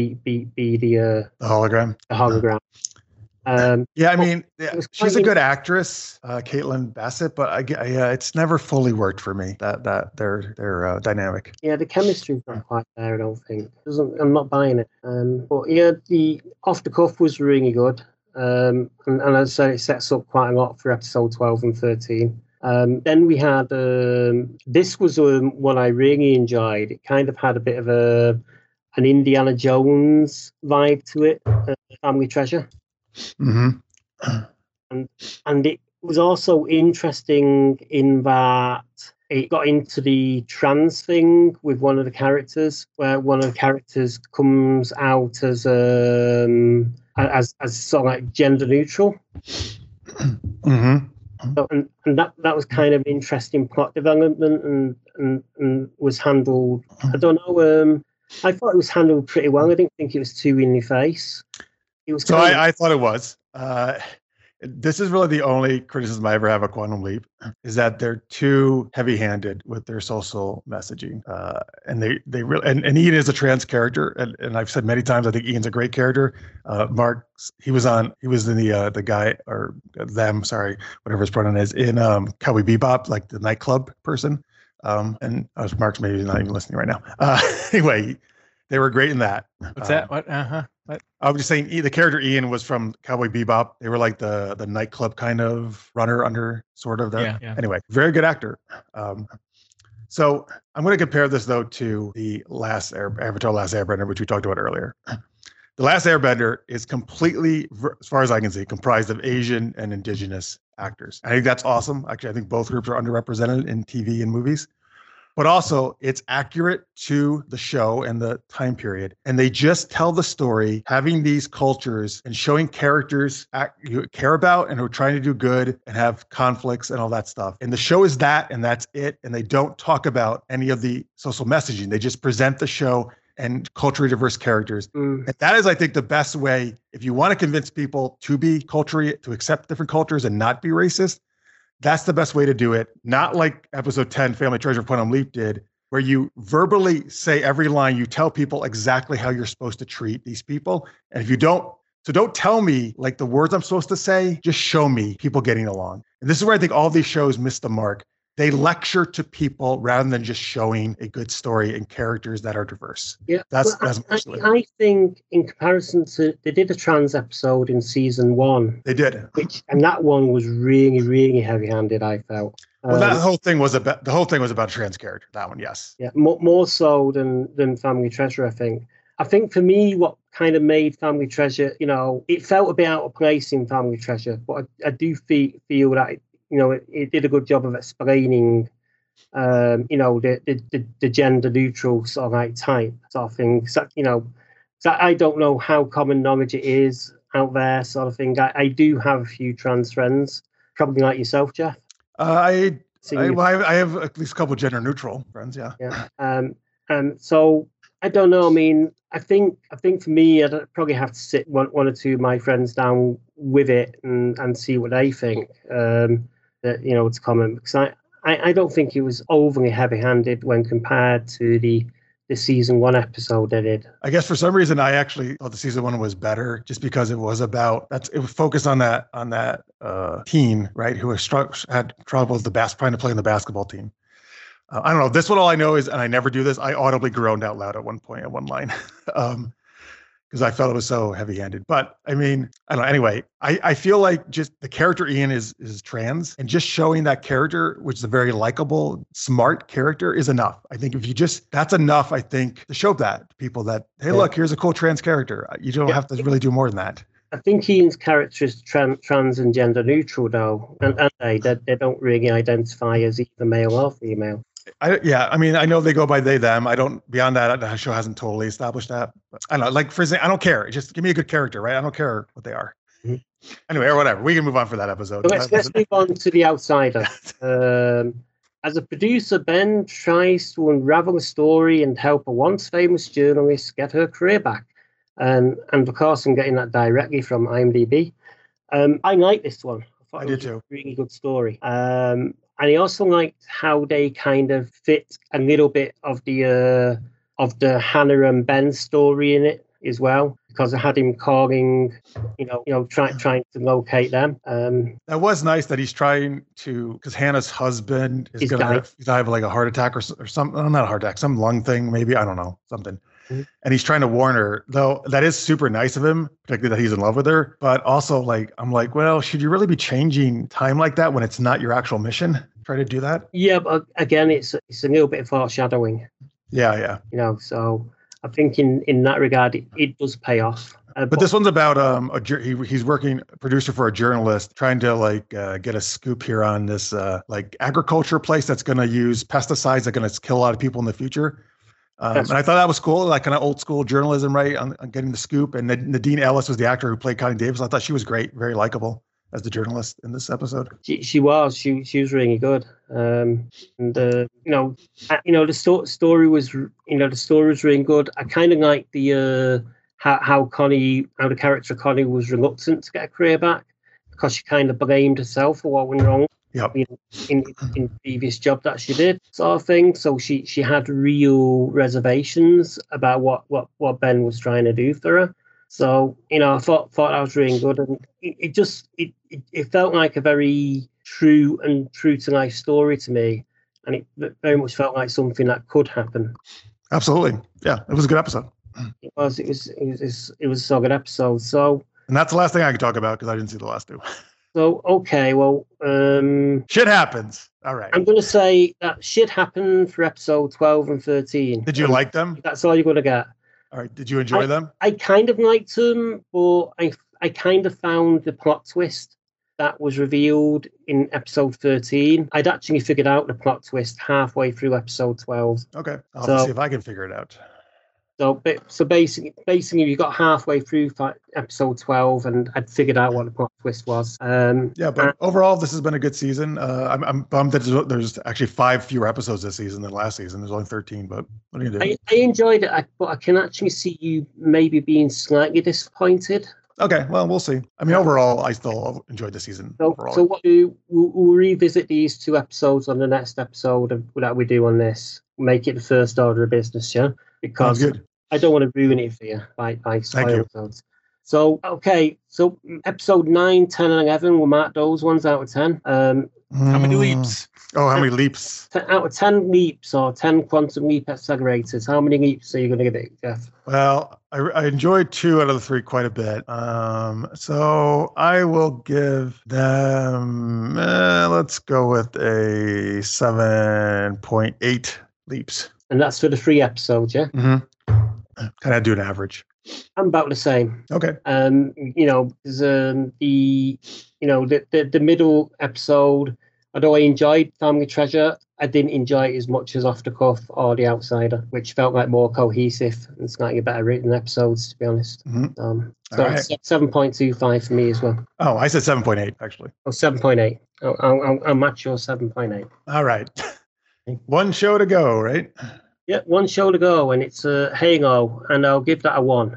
hologram. The hologram. Yeah, I mean, she's a good actress, Caitlin Bassett, but it's never fully worked for me, that their dynamic. Yeah, the chemistry's not quite there, I don't think. I'm not buying it. But yeah, the Off the Cuff was really good. And as I said, it sets up quite a lot for episode 12 and 13. Then we had, this was one I really enjoyed. It kind of had a bit of an Indiana Jones vibe to it, Family Treasure. Mm-hmm. And it was also interesting in that it got into the trans thing with one of the characters, where one of the characters comes out as sort of like gender neutral. Mm-hmm. So, and that was kind of interesting plot development and was handled. I don't know. I thought it was handled pretty well. I didn't think it was too in the face. So I thought it was. This is really the only criticism I ever have of Quantum Leap, is that they're too heavy-handed with their social messaging. And they really and Ian is a trans character, and I've said many times I think Ian's a great character. Mark, he was in the guy or them, sorry, whatever his pronoun is, in Cowboy Bebop, like the nightclub person. And Mark's maybe not even listening right now. Anyway, they were great in that. What's that? What? What? I was just saying the character Ian was from Cowboy Bebop. They were like the nightclub kind of runner under sort of that. Yeah. Anyway, very good actor. So I'm going to compare this though to the last Avatar: Last Airbender, which we talked about earlier. The Last Airbender is completely, as far as I can see, comprised of Asian and indigenous actors. I think that's awesome. Actually, I think both groups are underrepresented in TV and movies. But also, it's accurate to the show and the time period. And they just tell the story, having these cultures and showing characters you care about and who are trying to do good and have conflicts and all that stuff. And the show is that, and that's it. And they don't talk about any of the social messaging. They just present the show and culturally diverse characters. And that is, I think, the best way, if you want to convince people to be culturally, to accept different cultures and not be racist, that's the best way to do it. Not like episode 10, Family Treasure Quantum Leap did, where you verbally say every line, you tell people exactly how you're supposed to treat these people. And if you don't, so don't tell me like the words I'm supposed to say, just show me people getting along. And this is where I think all these shows miss the mark. They lecture to people rather than just showing a good story and characters that are diverse. Yeah, I think in comparison to, they did a trans episode in season 1. They did, and that one was really, really heavy-handed. I felt. Well, the whole thing was about a trans character. That one, yes. Yeah, more so than Family Treasure, I think. I think for me, what kind of made Family Treasure, you know, it felt a bit out of place in Family Treasure, but I do feel that. You know, it did a good job of explaining, you know, the gender neutral sort of like type sort of thing. So, you know, I don't know how common knowledge it is out there, sort of thing. I do have a few trans friends, probably like yourself, Jeff. I have at least a couple of gender neutral friends. Yeah. Yeah. So I don't know. I mean, I think for me, I'd probably have to sit one or two of my friends down with it and see what they think. That, you know, it's common, because I don't think it was overly heavy-handed when compared to the season 1 episode they did. I guess for some reason I actually thought the season 1 was better, just because it was focused on that teen, right, who had trouble with trying to play in the basketball team. I don't know. This one, all I know is, and I never do this, I audibly groaned out loud at one point, at one line. Because I felt it was so heavy-handed. But I mean, I don't know. Anyway, I feel like just the character Ian is trans, and just showing that character, which is a very likable, smart character, is enough. I think if you just, that's enough, I think, to show that to people that, hey, look, here's a cool trans character. You don't have to really do more than that. I think Ian's character is trans and gender neutral, though, and they don't really identify as either male or female. I mean, I know they go by they, them. I don't, beyond that, the show hasn't totally established that. But I don't know, like, for example, I don't care. Just give me a good character, right? I don't care what they are. Mm-hmm. Anyway, or whatever. We can move on for that episode. So let's move on to The Outsider. As a producer, Ben tries to unravel a story and help a once famous journalist get her career back. And of course, I'm getting that directly from IMDb. I like this one. I did too. A really good story. And I also liked how they kind of fit a little bit of the Hannah and Ben story in it as well, because I had him calling, trying to locate them. That was nice that he's trying to, because Hannah's husband is going to have like a heart attack or something. Not a heart attack, some lung thing, maybe. I don't know, something. Mm-hmm. And he's trying to warn her, though. That is super nice of him, particularly that he's in love with her. But also, like, I'm like, well, should you really be changing time like that when it's not your actual mission? Try to do that. Yeah, but again, it's a little bit of foreshadowing. Yeah. So I think in that regard, it does pay off. But this one's about he's working producer for a journalist trying to get a scoop here on this agriculture place that's going to use pesticides that are going to kill a lot of people in the future. And I thought that was cool, like kind of old school journalism, right? On getting the scoop. And Nadine Ellis was the actor who played Connie Davis. I thought she was great, very likable as the journalist in this episode. She was really good. The story was really good. I kind of like the how the character Connie was reluctant to get a career back because she kind of blamed herself for what went wrong. Yep. In the previous job that she did, sort of thing. So she had real reservations about what Ben was trying to do for her. So I thought that was really good, and it felt like a very true to life story to me, and it very much felt like something that could happen. Absolutely, yeah, it was a good episode. It was a solid episode. So, and that's the last thing I can talk about because I didn't see the last two. So, okay, well... shit happens. All right. I'm going to say that shit happened for episode 12 and 13. Did you like them? That's all you're going to get. All right. Did you enjoy them? I kind of liked them, but I kind of found the plot twist that was revealed in episode 13. I'd actually figured out the plot twist halfway through episode 12. Okay. I'll have to see if I can figure it out. So basically, you got halfway through episode 12, and I'd figured out what the plot twist was. But overall, this has been a good season. I'm bummed that there's actually 5 fewer episodes this season than last season. There's only 13, but what do you do? I enjoyed it, but I can actually see you maybe being slightly disappointed. Okay, well, we'll see. I mean, overall, I still enjoyed the season. So what we'll revisit these 2 episodes on the next episode that we do on this. Make it the first order of business, yeah? Because I don't want to ruin it for you by spoil episodes. So, okay. So, episode 9, 10, and 11, we'll mark those ones out of 10. How many leaps? Oh, how many leaps? Out of 10 leaps or 10 quantum leap accelerators, how many leaps are you going to give it, Jeff? Well, I enjoyed 2 out of the 3 quite a bit. So I will give them, let's go with a 7.8 leaps. And that's for the 3 episodes, yeah? Mm-hmm. Kind of do an average. I'm about the same. Okay. There's the middle episode, although I enjoyed Family Treasure, I didn't enjoy it as much as Off the Cuff or The Outsider, which felt like more cohesive and slightly better written episodes, to be honest. Mm-hmm. So it's 7.25 for me as well. Oh, I said 7.8, actually. Oh, 7.8. I'll match your 7.8. All right. 1 show to go, right? Yeah, 1 show to go, and it's Hey-Ho, and I'll give that a 1.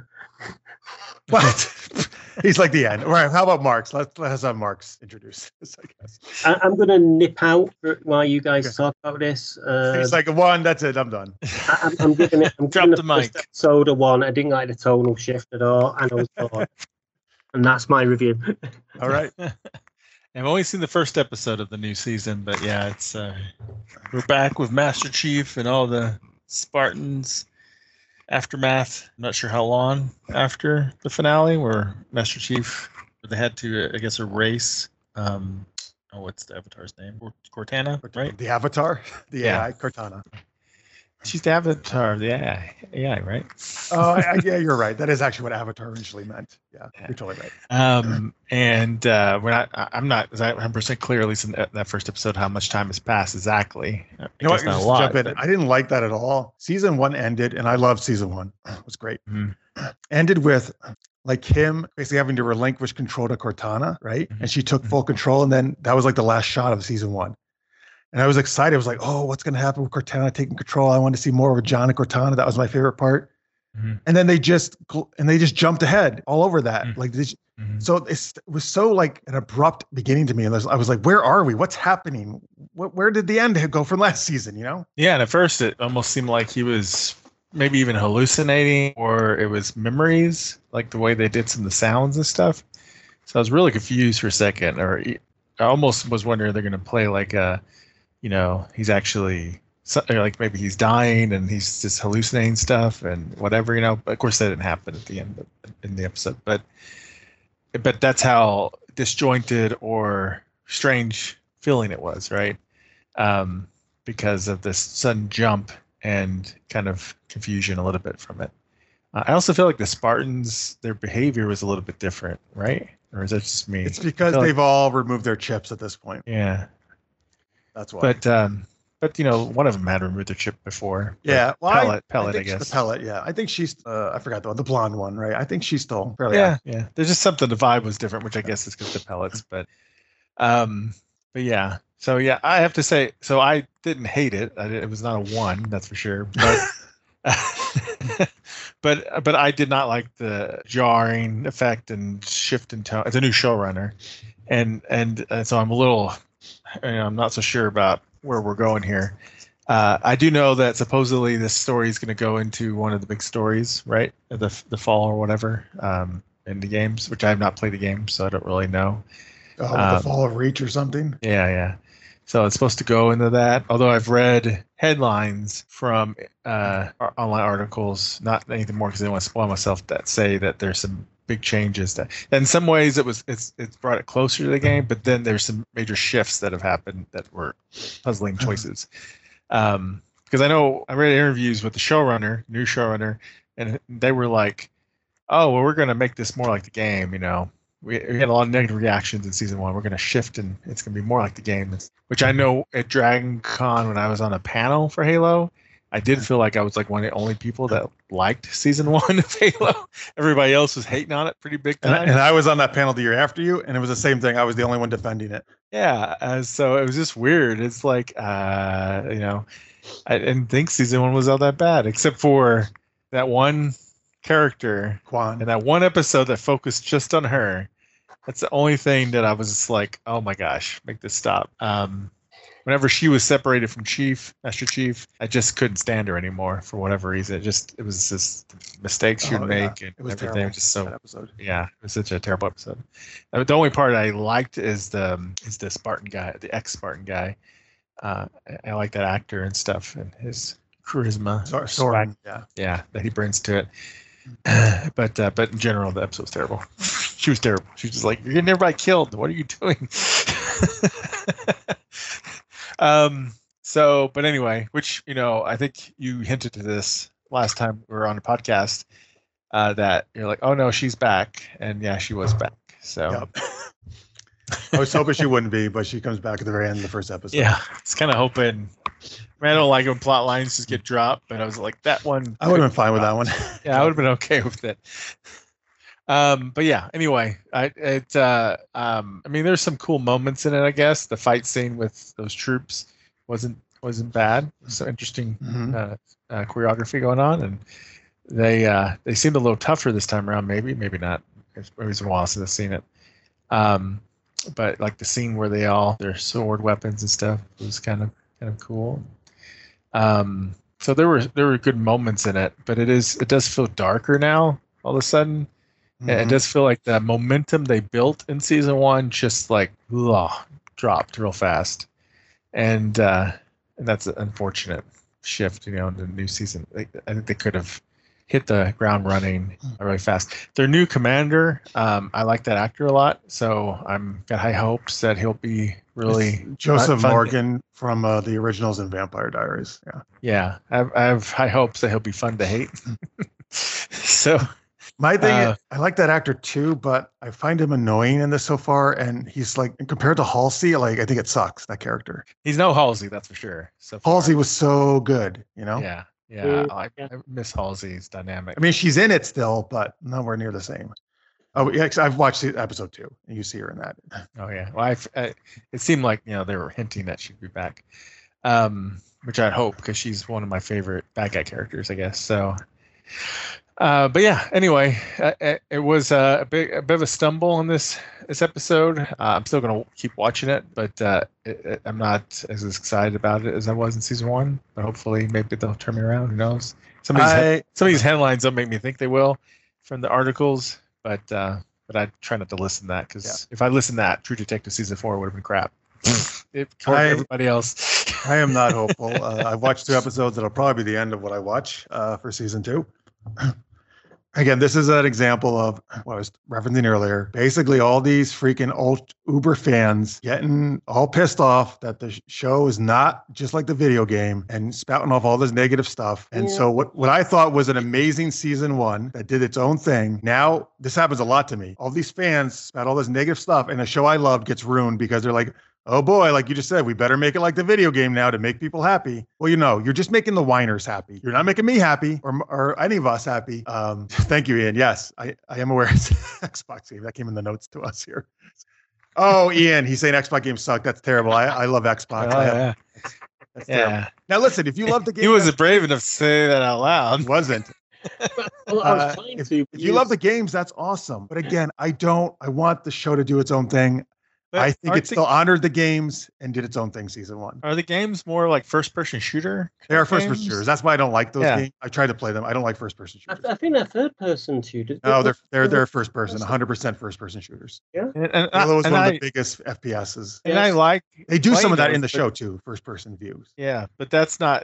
What? He's like the end. All right, how about Marks? Let's have Marks introduce this, I guess. I'm going to nip out while you guys talk about this. He's like a 1, that's it, I'm done. I'm giving it. Drop the mic. Episode a 1. I didn't like the tonal shift at all, and I was bored. And that's my review. All right. I've only seen the first episode of the new season, but yeah, it's we're back with Master Chief and all the Spartans. Aftermath. I'm not sure how long after the finale, where Master Chief they had to, I guess, erase. What's the Avatar's name? Cortana, right? The Avatar, the Yeah. AI, Cortana. She's the Avatar, the AI, right? Oh, yeah, you're right. That is actually what Avatar initially meant. Yeah, you're totally right. And I'm not 100% clear, at least in that first episode, how much time has passed exactly. You know what? Not a Just lot. jump in. I didn't like that at all. Season 1 ended, and I loved season 1. It was great. Mhm. Ended with like him basically having to relinquish control to Cortana, right? Mhm. And she took full control, and then that was like the last shot of season 1. And I was excited. I was like, oh, what's going to happen with Cortana taking control? I wanted to see more of John and Cortana. That was my favorite part. Mhm. And then they just jumped ahead all over that. Mhm. Like, Mhm. so it was so like an abrupt beginning to me. And I was like, where are we? What's happening? Where did the end go from last season? You know? Yeah, and at first it almost seemed like he was maybe even hallucinating, or it was memories, like the way they did some of the sounds and stuff. So I was really confused for a second, or I almost was wondering they're going to play like he's actually or like maybe he's dying and he's just hallucinating stuff and whatever. But of course that didn't happen at the end in the episode, but that's how disjointed or strange feeling it was, right? Because of this sudden jump and kind of confusion a little bit from it. I also feel like the Spartans, their behavior was a little bit different, right? Or is that just me? It's because they've all removed their chips at this point. Yeah. That's why. But one of them had removed their chip before. Yeah, well, pellet, I think guess. the pellet. Yeah, I think she's. I forgot the blonde one, right? I think she's still fairly. Yeah. There's just something. The vibe was different, which I guess is because the pellets. But yeah. So yeah, I have to say. So I didn't hate it. It was not a 1, that's for sure. But but I did not like the jarring effect and shift in tone. It's a new showrunner, and so I'm a little. I'm not so sure about where we're going here. I do know that supposedly this story is going to go into one of the big stories, right? The fall or whatever in the games, which I have not played the game, so I don't really know. The Fall of Reach or something. Yeah. So it's supposed to go into that. Although I've read headlines from online articles, not anything more because I don't want to spoil myself, that say that there's some big changes that in some ways it's brought it closer to the game, but then there's some major shifts that have happened that were puzzling choices. Because I know I read interviews with the new showrunner, and they were like, oh, well, we're going to make this more like the game. We had a lot of negative reactions in season 1. We're going to shift and it's going to be more like the game, which I know at Dragon Con when I was on a panel for Halo, I did feel like I was like one of the only people that liked season 1 of Halo. Everybody else was hating on it pretty big time. And I was on that panel the year after you, and it was the same thing. I was the only one defending it. Yeah, so it was just weird. It's like, I didn't think season 1 was all that bad, except for that one character, Quan, and that one episode that focused just on her. That's the only thing that I was just like, oh my gosh, make this stop. Whenever she was separated from Master Chief, I just couldn't stand her anymore for whatever reason. It was just mistakes she would make and it was everything. terrible, Was just so that episode. Yeah, it was such a terrible episode. The only part I liked is the Spartan guy, the ex-Spartan guy. I like that actor and stuff and his charisma, Soren, yeah, that he brings to it. But in general, the episode was terrible. She was terrible. She was just like, "You're getting everybody killed. What are you doing?" But anyway, which I think you hinted to this last time we were on the podcast, that you're like, "Oh no, she's back," and yeah, she was back. So. Yep. I was hoping she wouldn't be, but she comes back at the very end of the first episode. Yeah, it's kind of hoping. I don't like when plot lines just get dropped, but I was like, that one. I would have been fine with that one. Yeah, I would have been okay with it. But yeah, anyway, I mean, there's some cool moments in it. I guess the fight scene with those troops wasn't bad. So interesting choreography going on, and they seemed a little tougher this time around. Maybe not. It was a while since I've seen it. But like the scene where their sword weapons and stuff was kind of cool. So there were good moments in it, but it does feel darker now all of a sudden. And it does feel like the momentum they built in season 1 just like dropped real fast, and that's an unfortunate shift, in the new season. I think they could have hit the ground running really fast. Their new commander, I like that actor a lot, so I'm got high hopes that he'll be really Joseph fun. Morgan from the originals and Vampire Diaries. Yeah, I have high hopes that he'll be fun to hate. So my thing, I like that actor too, but I find him annoying in this so far. And he's like, compared to Halsey, like I think it sucks, that character. He's no Halsey, that's for sure. So Halsey was so good, Yeah. I miss Halsey's dynamic. I mean, she's in it still, but nowhere near the same. Oh, yeah, I've watched episode 2, and you see her in that. Oh yeah. Well, it seemed like they were hinting that she'd be back, which I'd hope, because she's one of my favorite bad guy characters, I guess. So. But yeah, anyway, it was a bit of a stumble in this episode. I'm still going to keep watching it, but I'm not as excited about it as I was in season 1. But hopefully, maybe they'll turn me around. Who knows? Some of these headlines don't make me think they will from the articles, but I try not to listen to that, because if I listened to that, True Detective season 4 would have been crap. It killed everybody else. I am not hopeful. I've watched 2 episodes. That'll probably be the end of what I watch for season 2. Again, this is an example of what I was referencing earlier. Basically, all these freaking old Uber fans getting all pissed off that the show is not just like the video game, and spouting off all this negative stuff. And so what I thought was an amazing season 1 that did its own thing. Now, this happens a lot to me. All these fans spout all this negative stuff, and a show I loved gets ruined because they're like, oh boy, like you just said, we better make it like the video game now to make people happy. Well, you're just making the whiners happy. You're not making me happy or any of us happy. Thank you, Ian. Yes, I am aware it's Xbox game. That came in the notes to us here. Oh, Ian, he's saying Xbox games suck. That's terrible. I love Xbox. That's terrible. Now listen, if you love the game, he wasn't brave enough to say that out loud. He wasn't. Well, I was trying if to. you love the games, that's awesome. But again, I want the show to do its own thing. But I think it still honored the games and did its own thing season 1. Are the games more like first-person shooter? They are first-person shooters. That's why I don't like those games. I tried to play them. I don't like first-person shooters. I think they're third-person shooters. No, they're first-person, 100% first-person shooters. Yeah. Halo was one of the biggest FPSs. And I like they do some of that in the show too, first-person views. Yeah, but there's not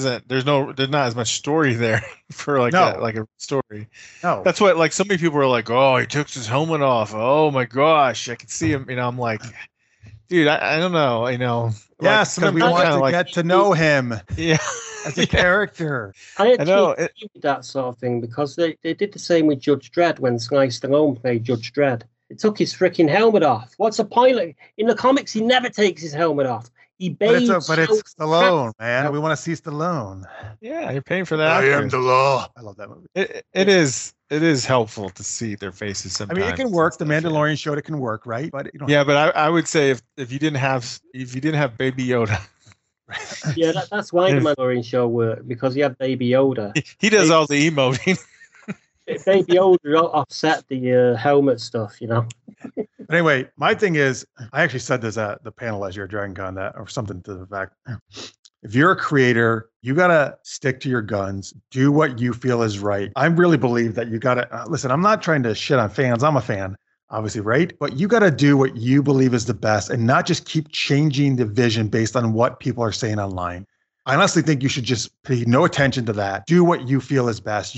as much story there for like a story. No, that's what like so many people are like, oh, he took his helmet off. Oh my gosh, I can see him. I'm like, dude, I don't know. Yes, we want to get to know him. Yeah, as a character. I know that sort of thing, because they did the same with Judge Dredd when Sly Stallone played Judge Dredd. It took his freaking helmet off. What's the point? In the comics, he never takes his helmet off. He bathes. But it's Stallone, man. We want to see Stallone. Yeah, you're paying for that. I am the law. I love that movie. It is helpful to see their faces sometimes. I mean, it can work. The Mandalorian showed it can work, right? But but I would say if you didn't have Baby Yoda. Yeah, that's why the Mandalorian show worked, because you have Baby Yoda. He does all the emoting. Baby Yoda offset the helmet stuff, But anyway, my thing is, I actually said this at the panel last year at Dragon Con, or something to the fact. If you're a creator, you got to stick to your guns, do what you feel is right. I really believe that you got to, listen, I'm not trying to shit on fans. I'm a fan, obviously, right? But you got to do what you believe is the best and not just keep changing the vision based on what people are saying online. I honestly think you should just pay no attention to that. Do what you feel is best.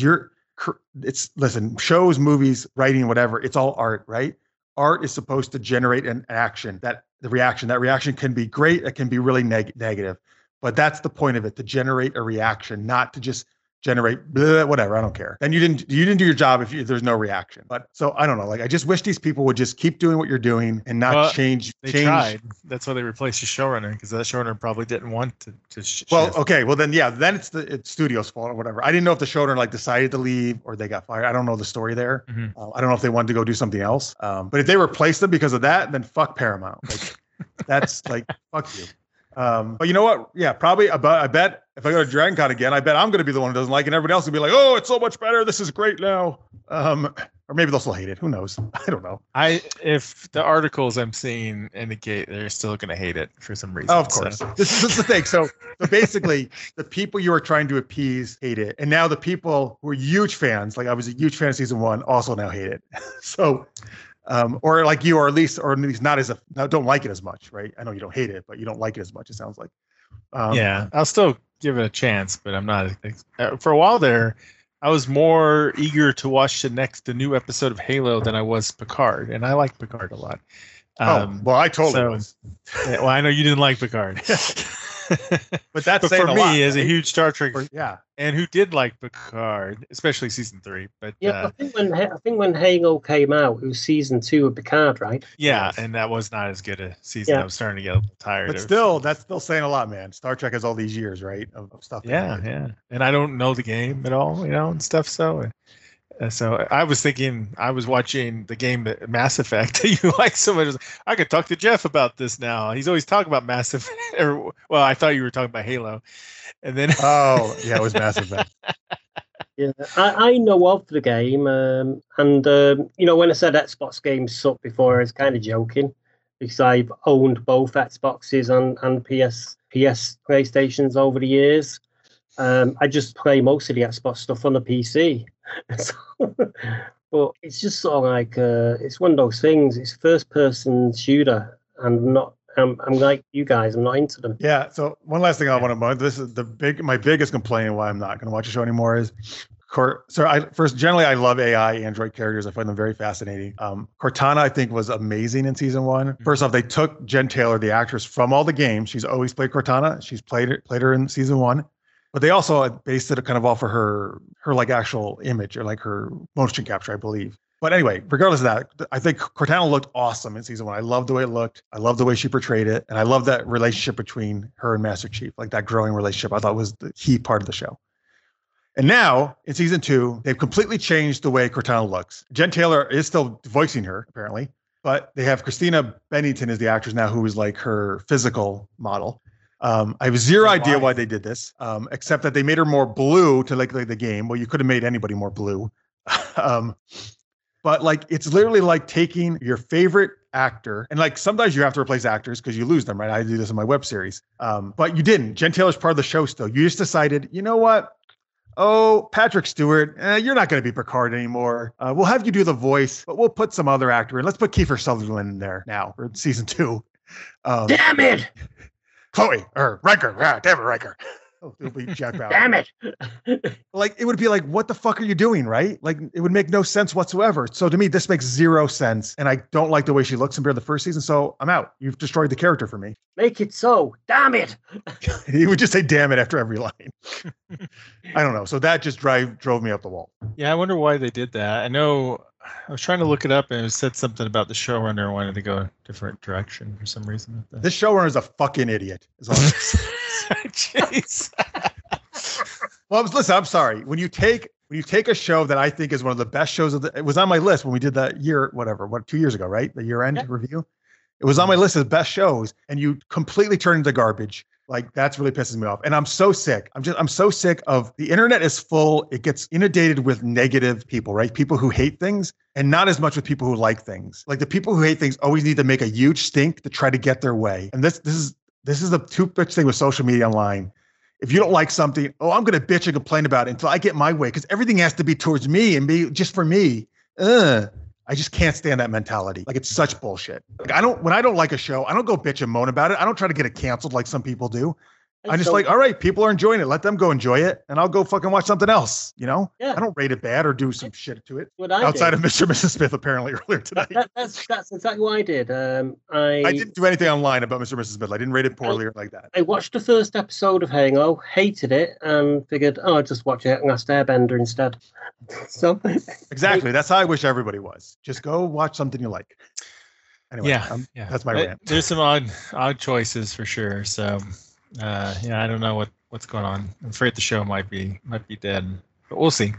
Listen, shows, movies, writing, whatever, it's all art, right? Art is supposed to generate an action, that reaction can be great. It can be really negative. But that's the point of it, to generate a reaction, not to just generate whatever. I don't care. Then you didn't do your job if there's no reaction. But so I don't know. Like, I just wish these people would just keep doing what you're doing and not change. They tried. That's why they replaced the showrunner, because that showrunner probably didn't want to shift. Well, okay. Well, then it's the studio's fault or whatever. I didn't know if the showrunner decided to leave or they got fired. I don't know the story there. Mm-hmm. I don't know if they wanted to go do something else. But if they replaced them because of that, then fuck Paramount. Like, that's like, fuck you. But you know what? Yeah, probably. I bet if I go to Dragon Con again, I bet I'm going to be the one who doesn't like it, and everybody else will be like, "Oh, it's so much better. This is great now." Or or maybe they'll still hate it. Who knows? I don't know. If the articles I'm seeing indicate they're still going to hate it for some reason. Oh, of course. So. This is the thing. So basically, the people you are trying to appease hate it, and now the people who are huge fans, like I was a huge fan of season 1, also now hate it. So, or like you, or at least don't like it as much, right? I know you don't hate it, but you don't like it as much. It sounds like. Yeah, I'll still give it a chance, but I'm not. For a while there, I was more eager to watch the new episode of Halo than I was Picard, and I like Picard a lot. Well, I totally was. Well, I know you didn't like Picard. But that's for me, lot, as right? a huge Star Trek, yeah, and who did like Picard, especially season 3. But yeah, I think when Halo came out, it was season 2 of Picard, right? Yeah, and that was not as good a season. I was starting to get a little tired. But still, that's still saying a lot, man. Star Trek has all these years, right, of stuff. Yeah, and I don't know the game at all, and stuff. So I was thinking, I was watching the game Mass Effect that you like so much. I could talk to Jeff about this now. He's always talking about Mass Effect. Well, I thought you were talking about Halo. And then oh, yeah, it was Mass Effect. Yeah, I know of the game. And when I said Xbox games suck before, I was kind of joking because I've owned both Xboxes and PS PlayStations over the years. I just play most of the Xbox stuff on the PC. But it's just sort of like it's one of those things. It's first-person shooter, and I'm like you guys. I'm not into them. Yeah. So one last thing I want to know. This is my biggest complaint why I'm not going to watch the show anymore is. Generally, I love AI Android characters. I find them very fascinating. Cortana, I think, was amazing in season 1. First off, they took Jen Taylor, the actress from all the games. She's always played Cortana. She's played her in season 1. But they also based it kind of off of her like actual image or like her motion capture, I believe. But anyway, regardless of that, I think Cortana looked awesome in season 1. I loved the way it looked. I loved the way she portrayed it. And I love that relationship between her and Master Chief, like that growing relationship. I thought was the key part of the show. And now in season 2, they've completely changed the way Cortana looks. Jen Taylor is still voicing her, apparently, but they have Christina Bennington as the actress now, who is like her physical model. I have zero idea why they did this, except that they made her more blue to like the game. Well, you could have made anybody more blue. But like, it's literally like taking your favorite actor, and like sometimes you have to replace actors because you lose them, right? I do this in my web series. But you didn't. Jen Taylor's part of the show still. You just decided, you know what? Oh, Patrick Stewart, you're not going to be Picard anymore. We'll have you do the voice, but we'll put some other actor in. Let's put Kiefer Sutherland in there now for season 2. Damn it! Chloe or Riker, David Riker. Oh, it'll be Jack Bauer. Damn it! Like it would be like, what the fuck are you doing, right? Like it would make no sense whatsoever. So to me, this makes zero sense, and I don't like the way she looks compared to the first season. So I'm out. You've destroyed the character for me. Make it so. Damn it! He would just say "damn it" after every line. I don't know. So that just drove me up the wall. Yeah, I wonder why they did that. I know. I was trying to look it up, and it said something about the showrunner wanted to go a different direction for some reason. This showrunner is a fucking idiot. Is all Jeez. Well, listen, I'm sorry. When you take a show that I think is one of the best shows it was on my list when we did that 2 years ago, right? The year-end review. It was on my list of best shows, and you completely turn into garbage. Like that's really pisses me off. And I'm so sick. I'm so sick of the internet is full. It gets inundated with negative people, right? People who hate things and not as much with people who like things. Like the people who hate things always need to make a huge stink to try to get their way. And this is the too much thing with social media online. If you don't like something, I'm going to bitch and complain about it until I get my way because everything has to be towards me and be just for me. I just can't stand that mentality. Like it's such bullshit. Like when I don't like a show, I don't go bitch and moan about it. I don't try to get it canceled like some people do. I'm just like, all right, people are enjoying it. Let them go enjoy it. And I'll go fucking watch something else. Yeah. I don't rate it bad or do some shit to it. Outside of Mr. and Mrs. Smith apparently earlier today. That's exactly what I did. I didn't do anything online about Mr. and Mrs. Smith. I didn't rate it poorly or like that. I watched the first episode of Halo, hated it, and figured, I'll just watch it and Last Airbender instead. So exactly. That's how I wish everybody was. Just go watch something you like. Anyway, that's my rant. There's some odd choices for sure. So I don't know what's going on. I'm afraid the show might be dead, but we'll see.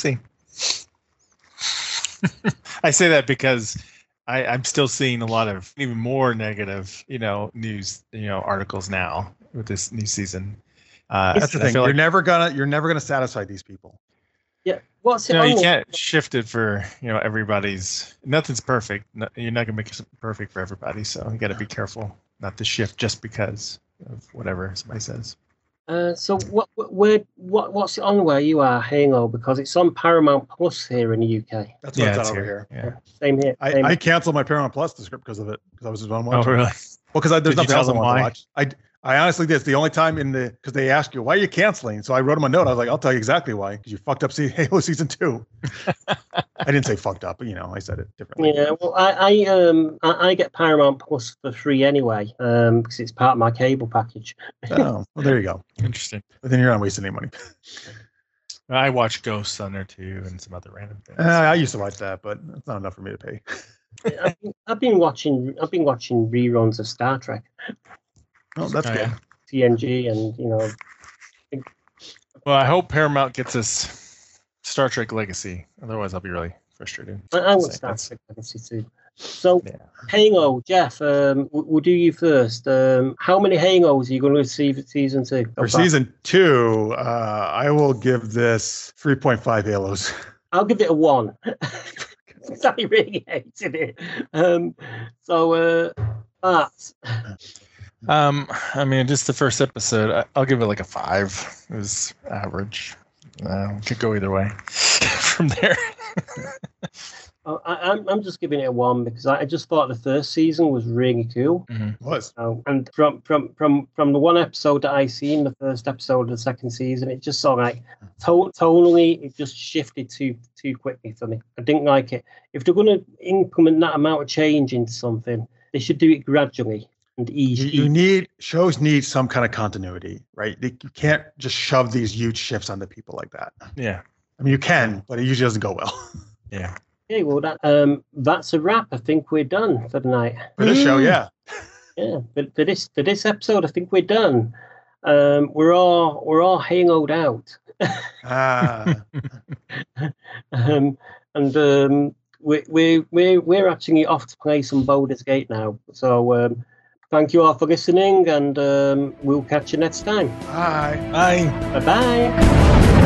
I say that because I'm still seeing a lot of even more negative, news, articles now with this new season. That's the thing. You're never gonna satisfy these people. Yeah. What's it No, on? you can't shift it for everybody's. Nothing's perfect. You're not gonna make it perfect for everybody, so you got to be careful not to shift just because of whatever somebody says. So what's it on where you are, Hangover? Because it's on Paramount Plus here in the UK. That's what it's it's on over here. Yeah. Same here. Same I here. canceled my Paramount Plus subscription because of it, because I was just on Oh, watching. really? Well, because there's Did you nothing tell else I them wanted to why? watch. I honestly did. It's the only time because they ask you, why are you canceling? So I wrote them a note. I was like, I'll tell you exactly why. Because you fucked up Halo Season 2. I didn't say fucked up, but I said it differently. Yeah, well, I get Paramount Plus for free anyway, because it's part of my cable package. Oh, well, there you go. Interesting. But then you're not wasting any money. I watch Ghosts on there too, and some other random things. I used to watch that, but it's not enough for me to pay. I've been watching reruns of Star Trek, Oh, that's Oh, good. yeah. TNG, and Well, I hope Paramount gets us Star Trek Legacy. Otherwise, I'll be really frustrated. I want Star Trek Legacy too. So, Hango, Jeff, we'll do you first. How many Hangos are you going to receive at season 2? For season 2, I will give this 3.5 Halos. I'll give it a 1. I really hated it. Art. I mean, just the first episode, I'll give it like a 5. It was average. Could go either way from there. I'm just giving it a 1 because I just thought the first season was really cool. It was. And from the one episode that I seen, the first episode of the second season, it just sort of like tonally, it just shifted too quickly for me. I didn't like it. If they're going to implement that amount of change into something, they should do it gradually and easy. Shows need some kind of continuity, right? You can't just shove these huge shifts onto people like that. Yeah. I mean, you can, but it usually doesn't go well. Yeah. Okay, well that's a wrap. I think we're done for the night. For this show, yeah. Yeah, but for this episode, I think we're done. We're all hangoed out. We're actually off to play some Baldur's Gate now. So thank you all for listening, and we'll catch you next time. Bye. Bye. Bye bye.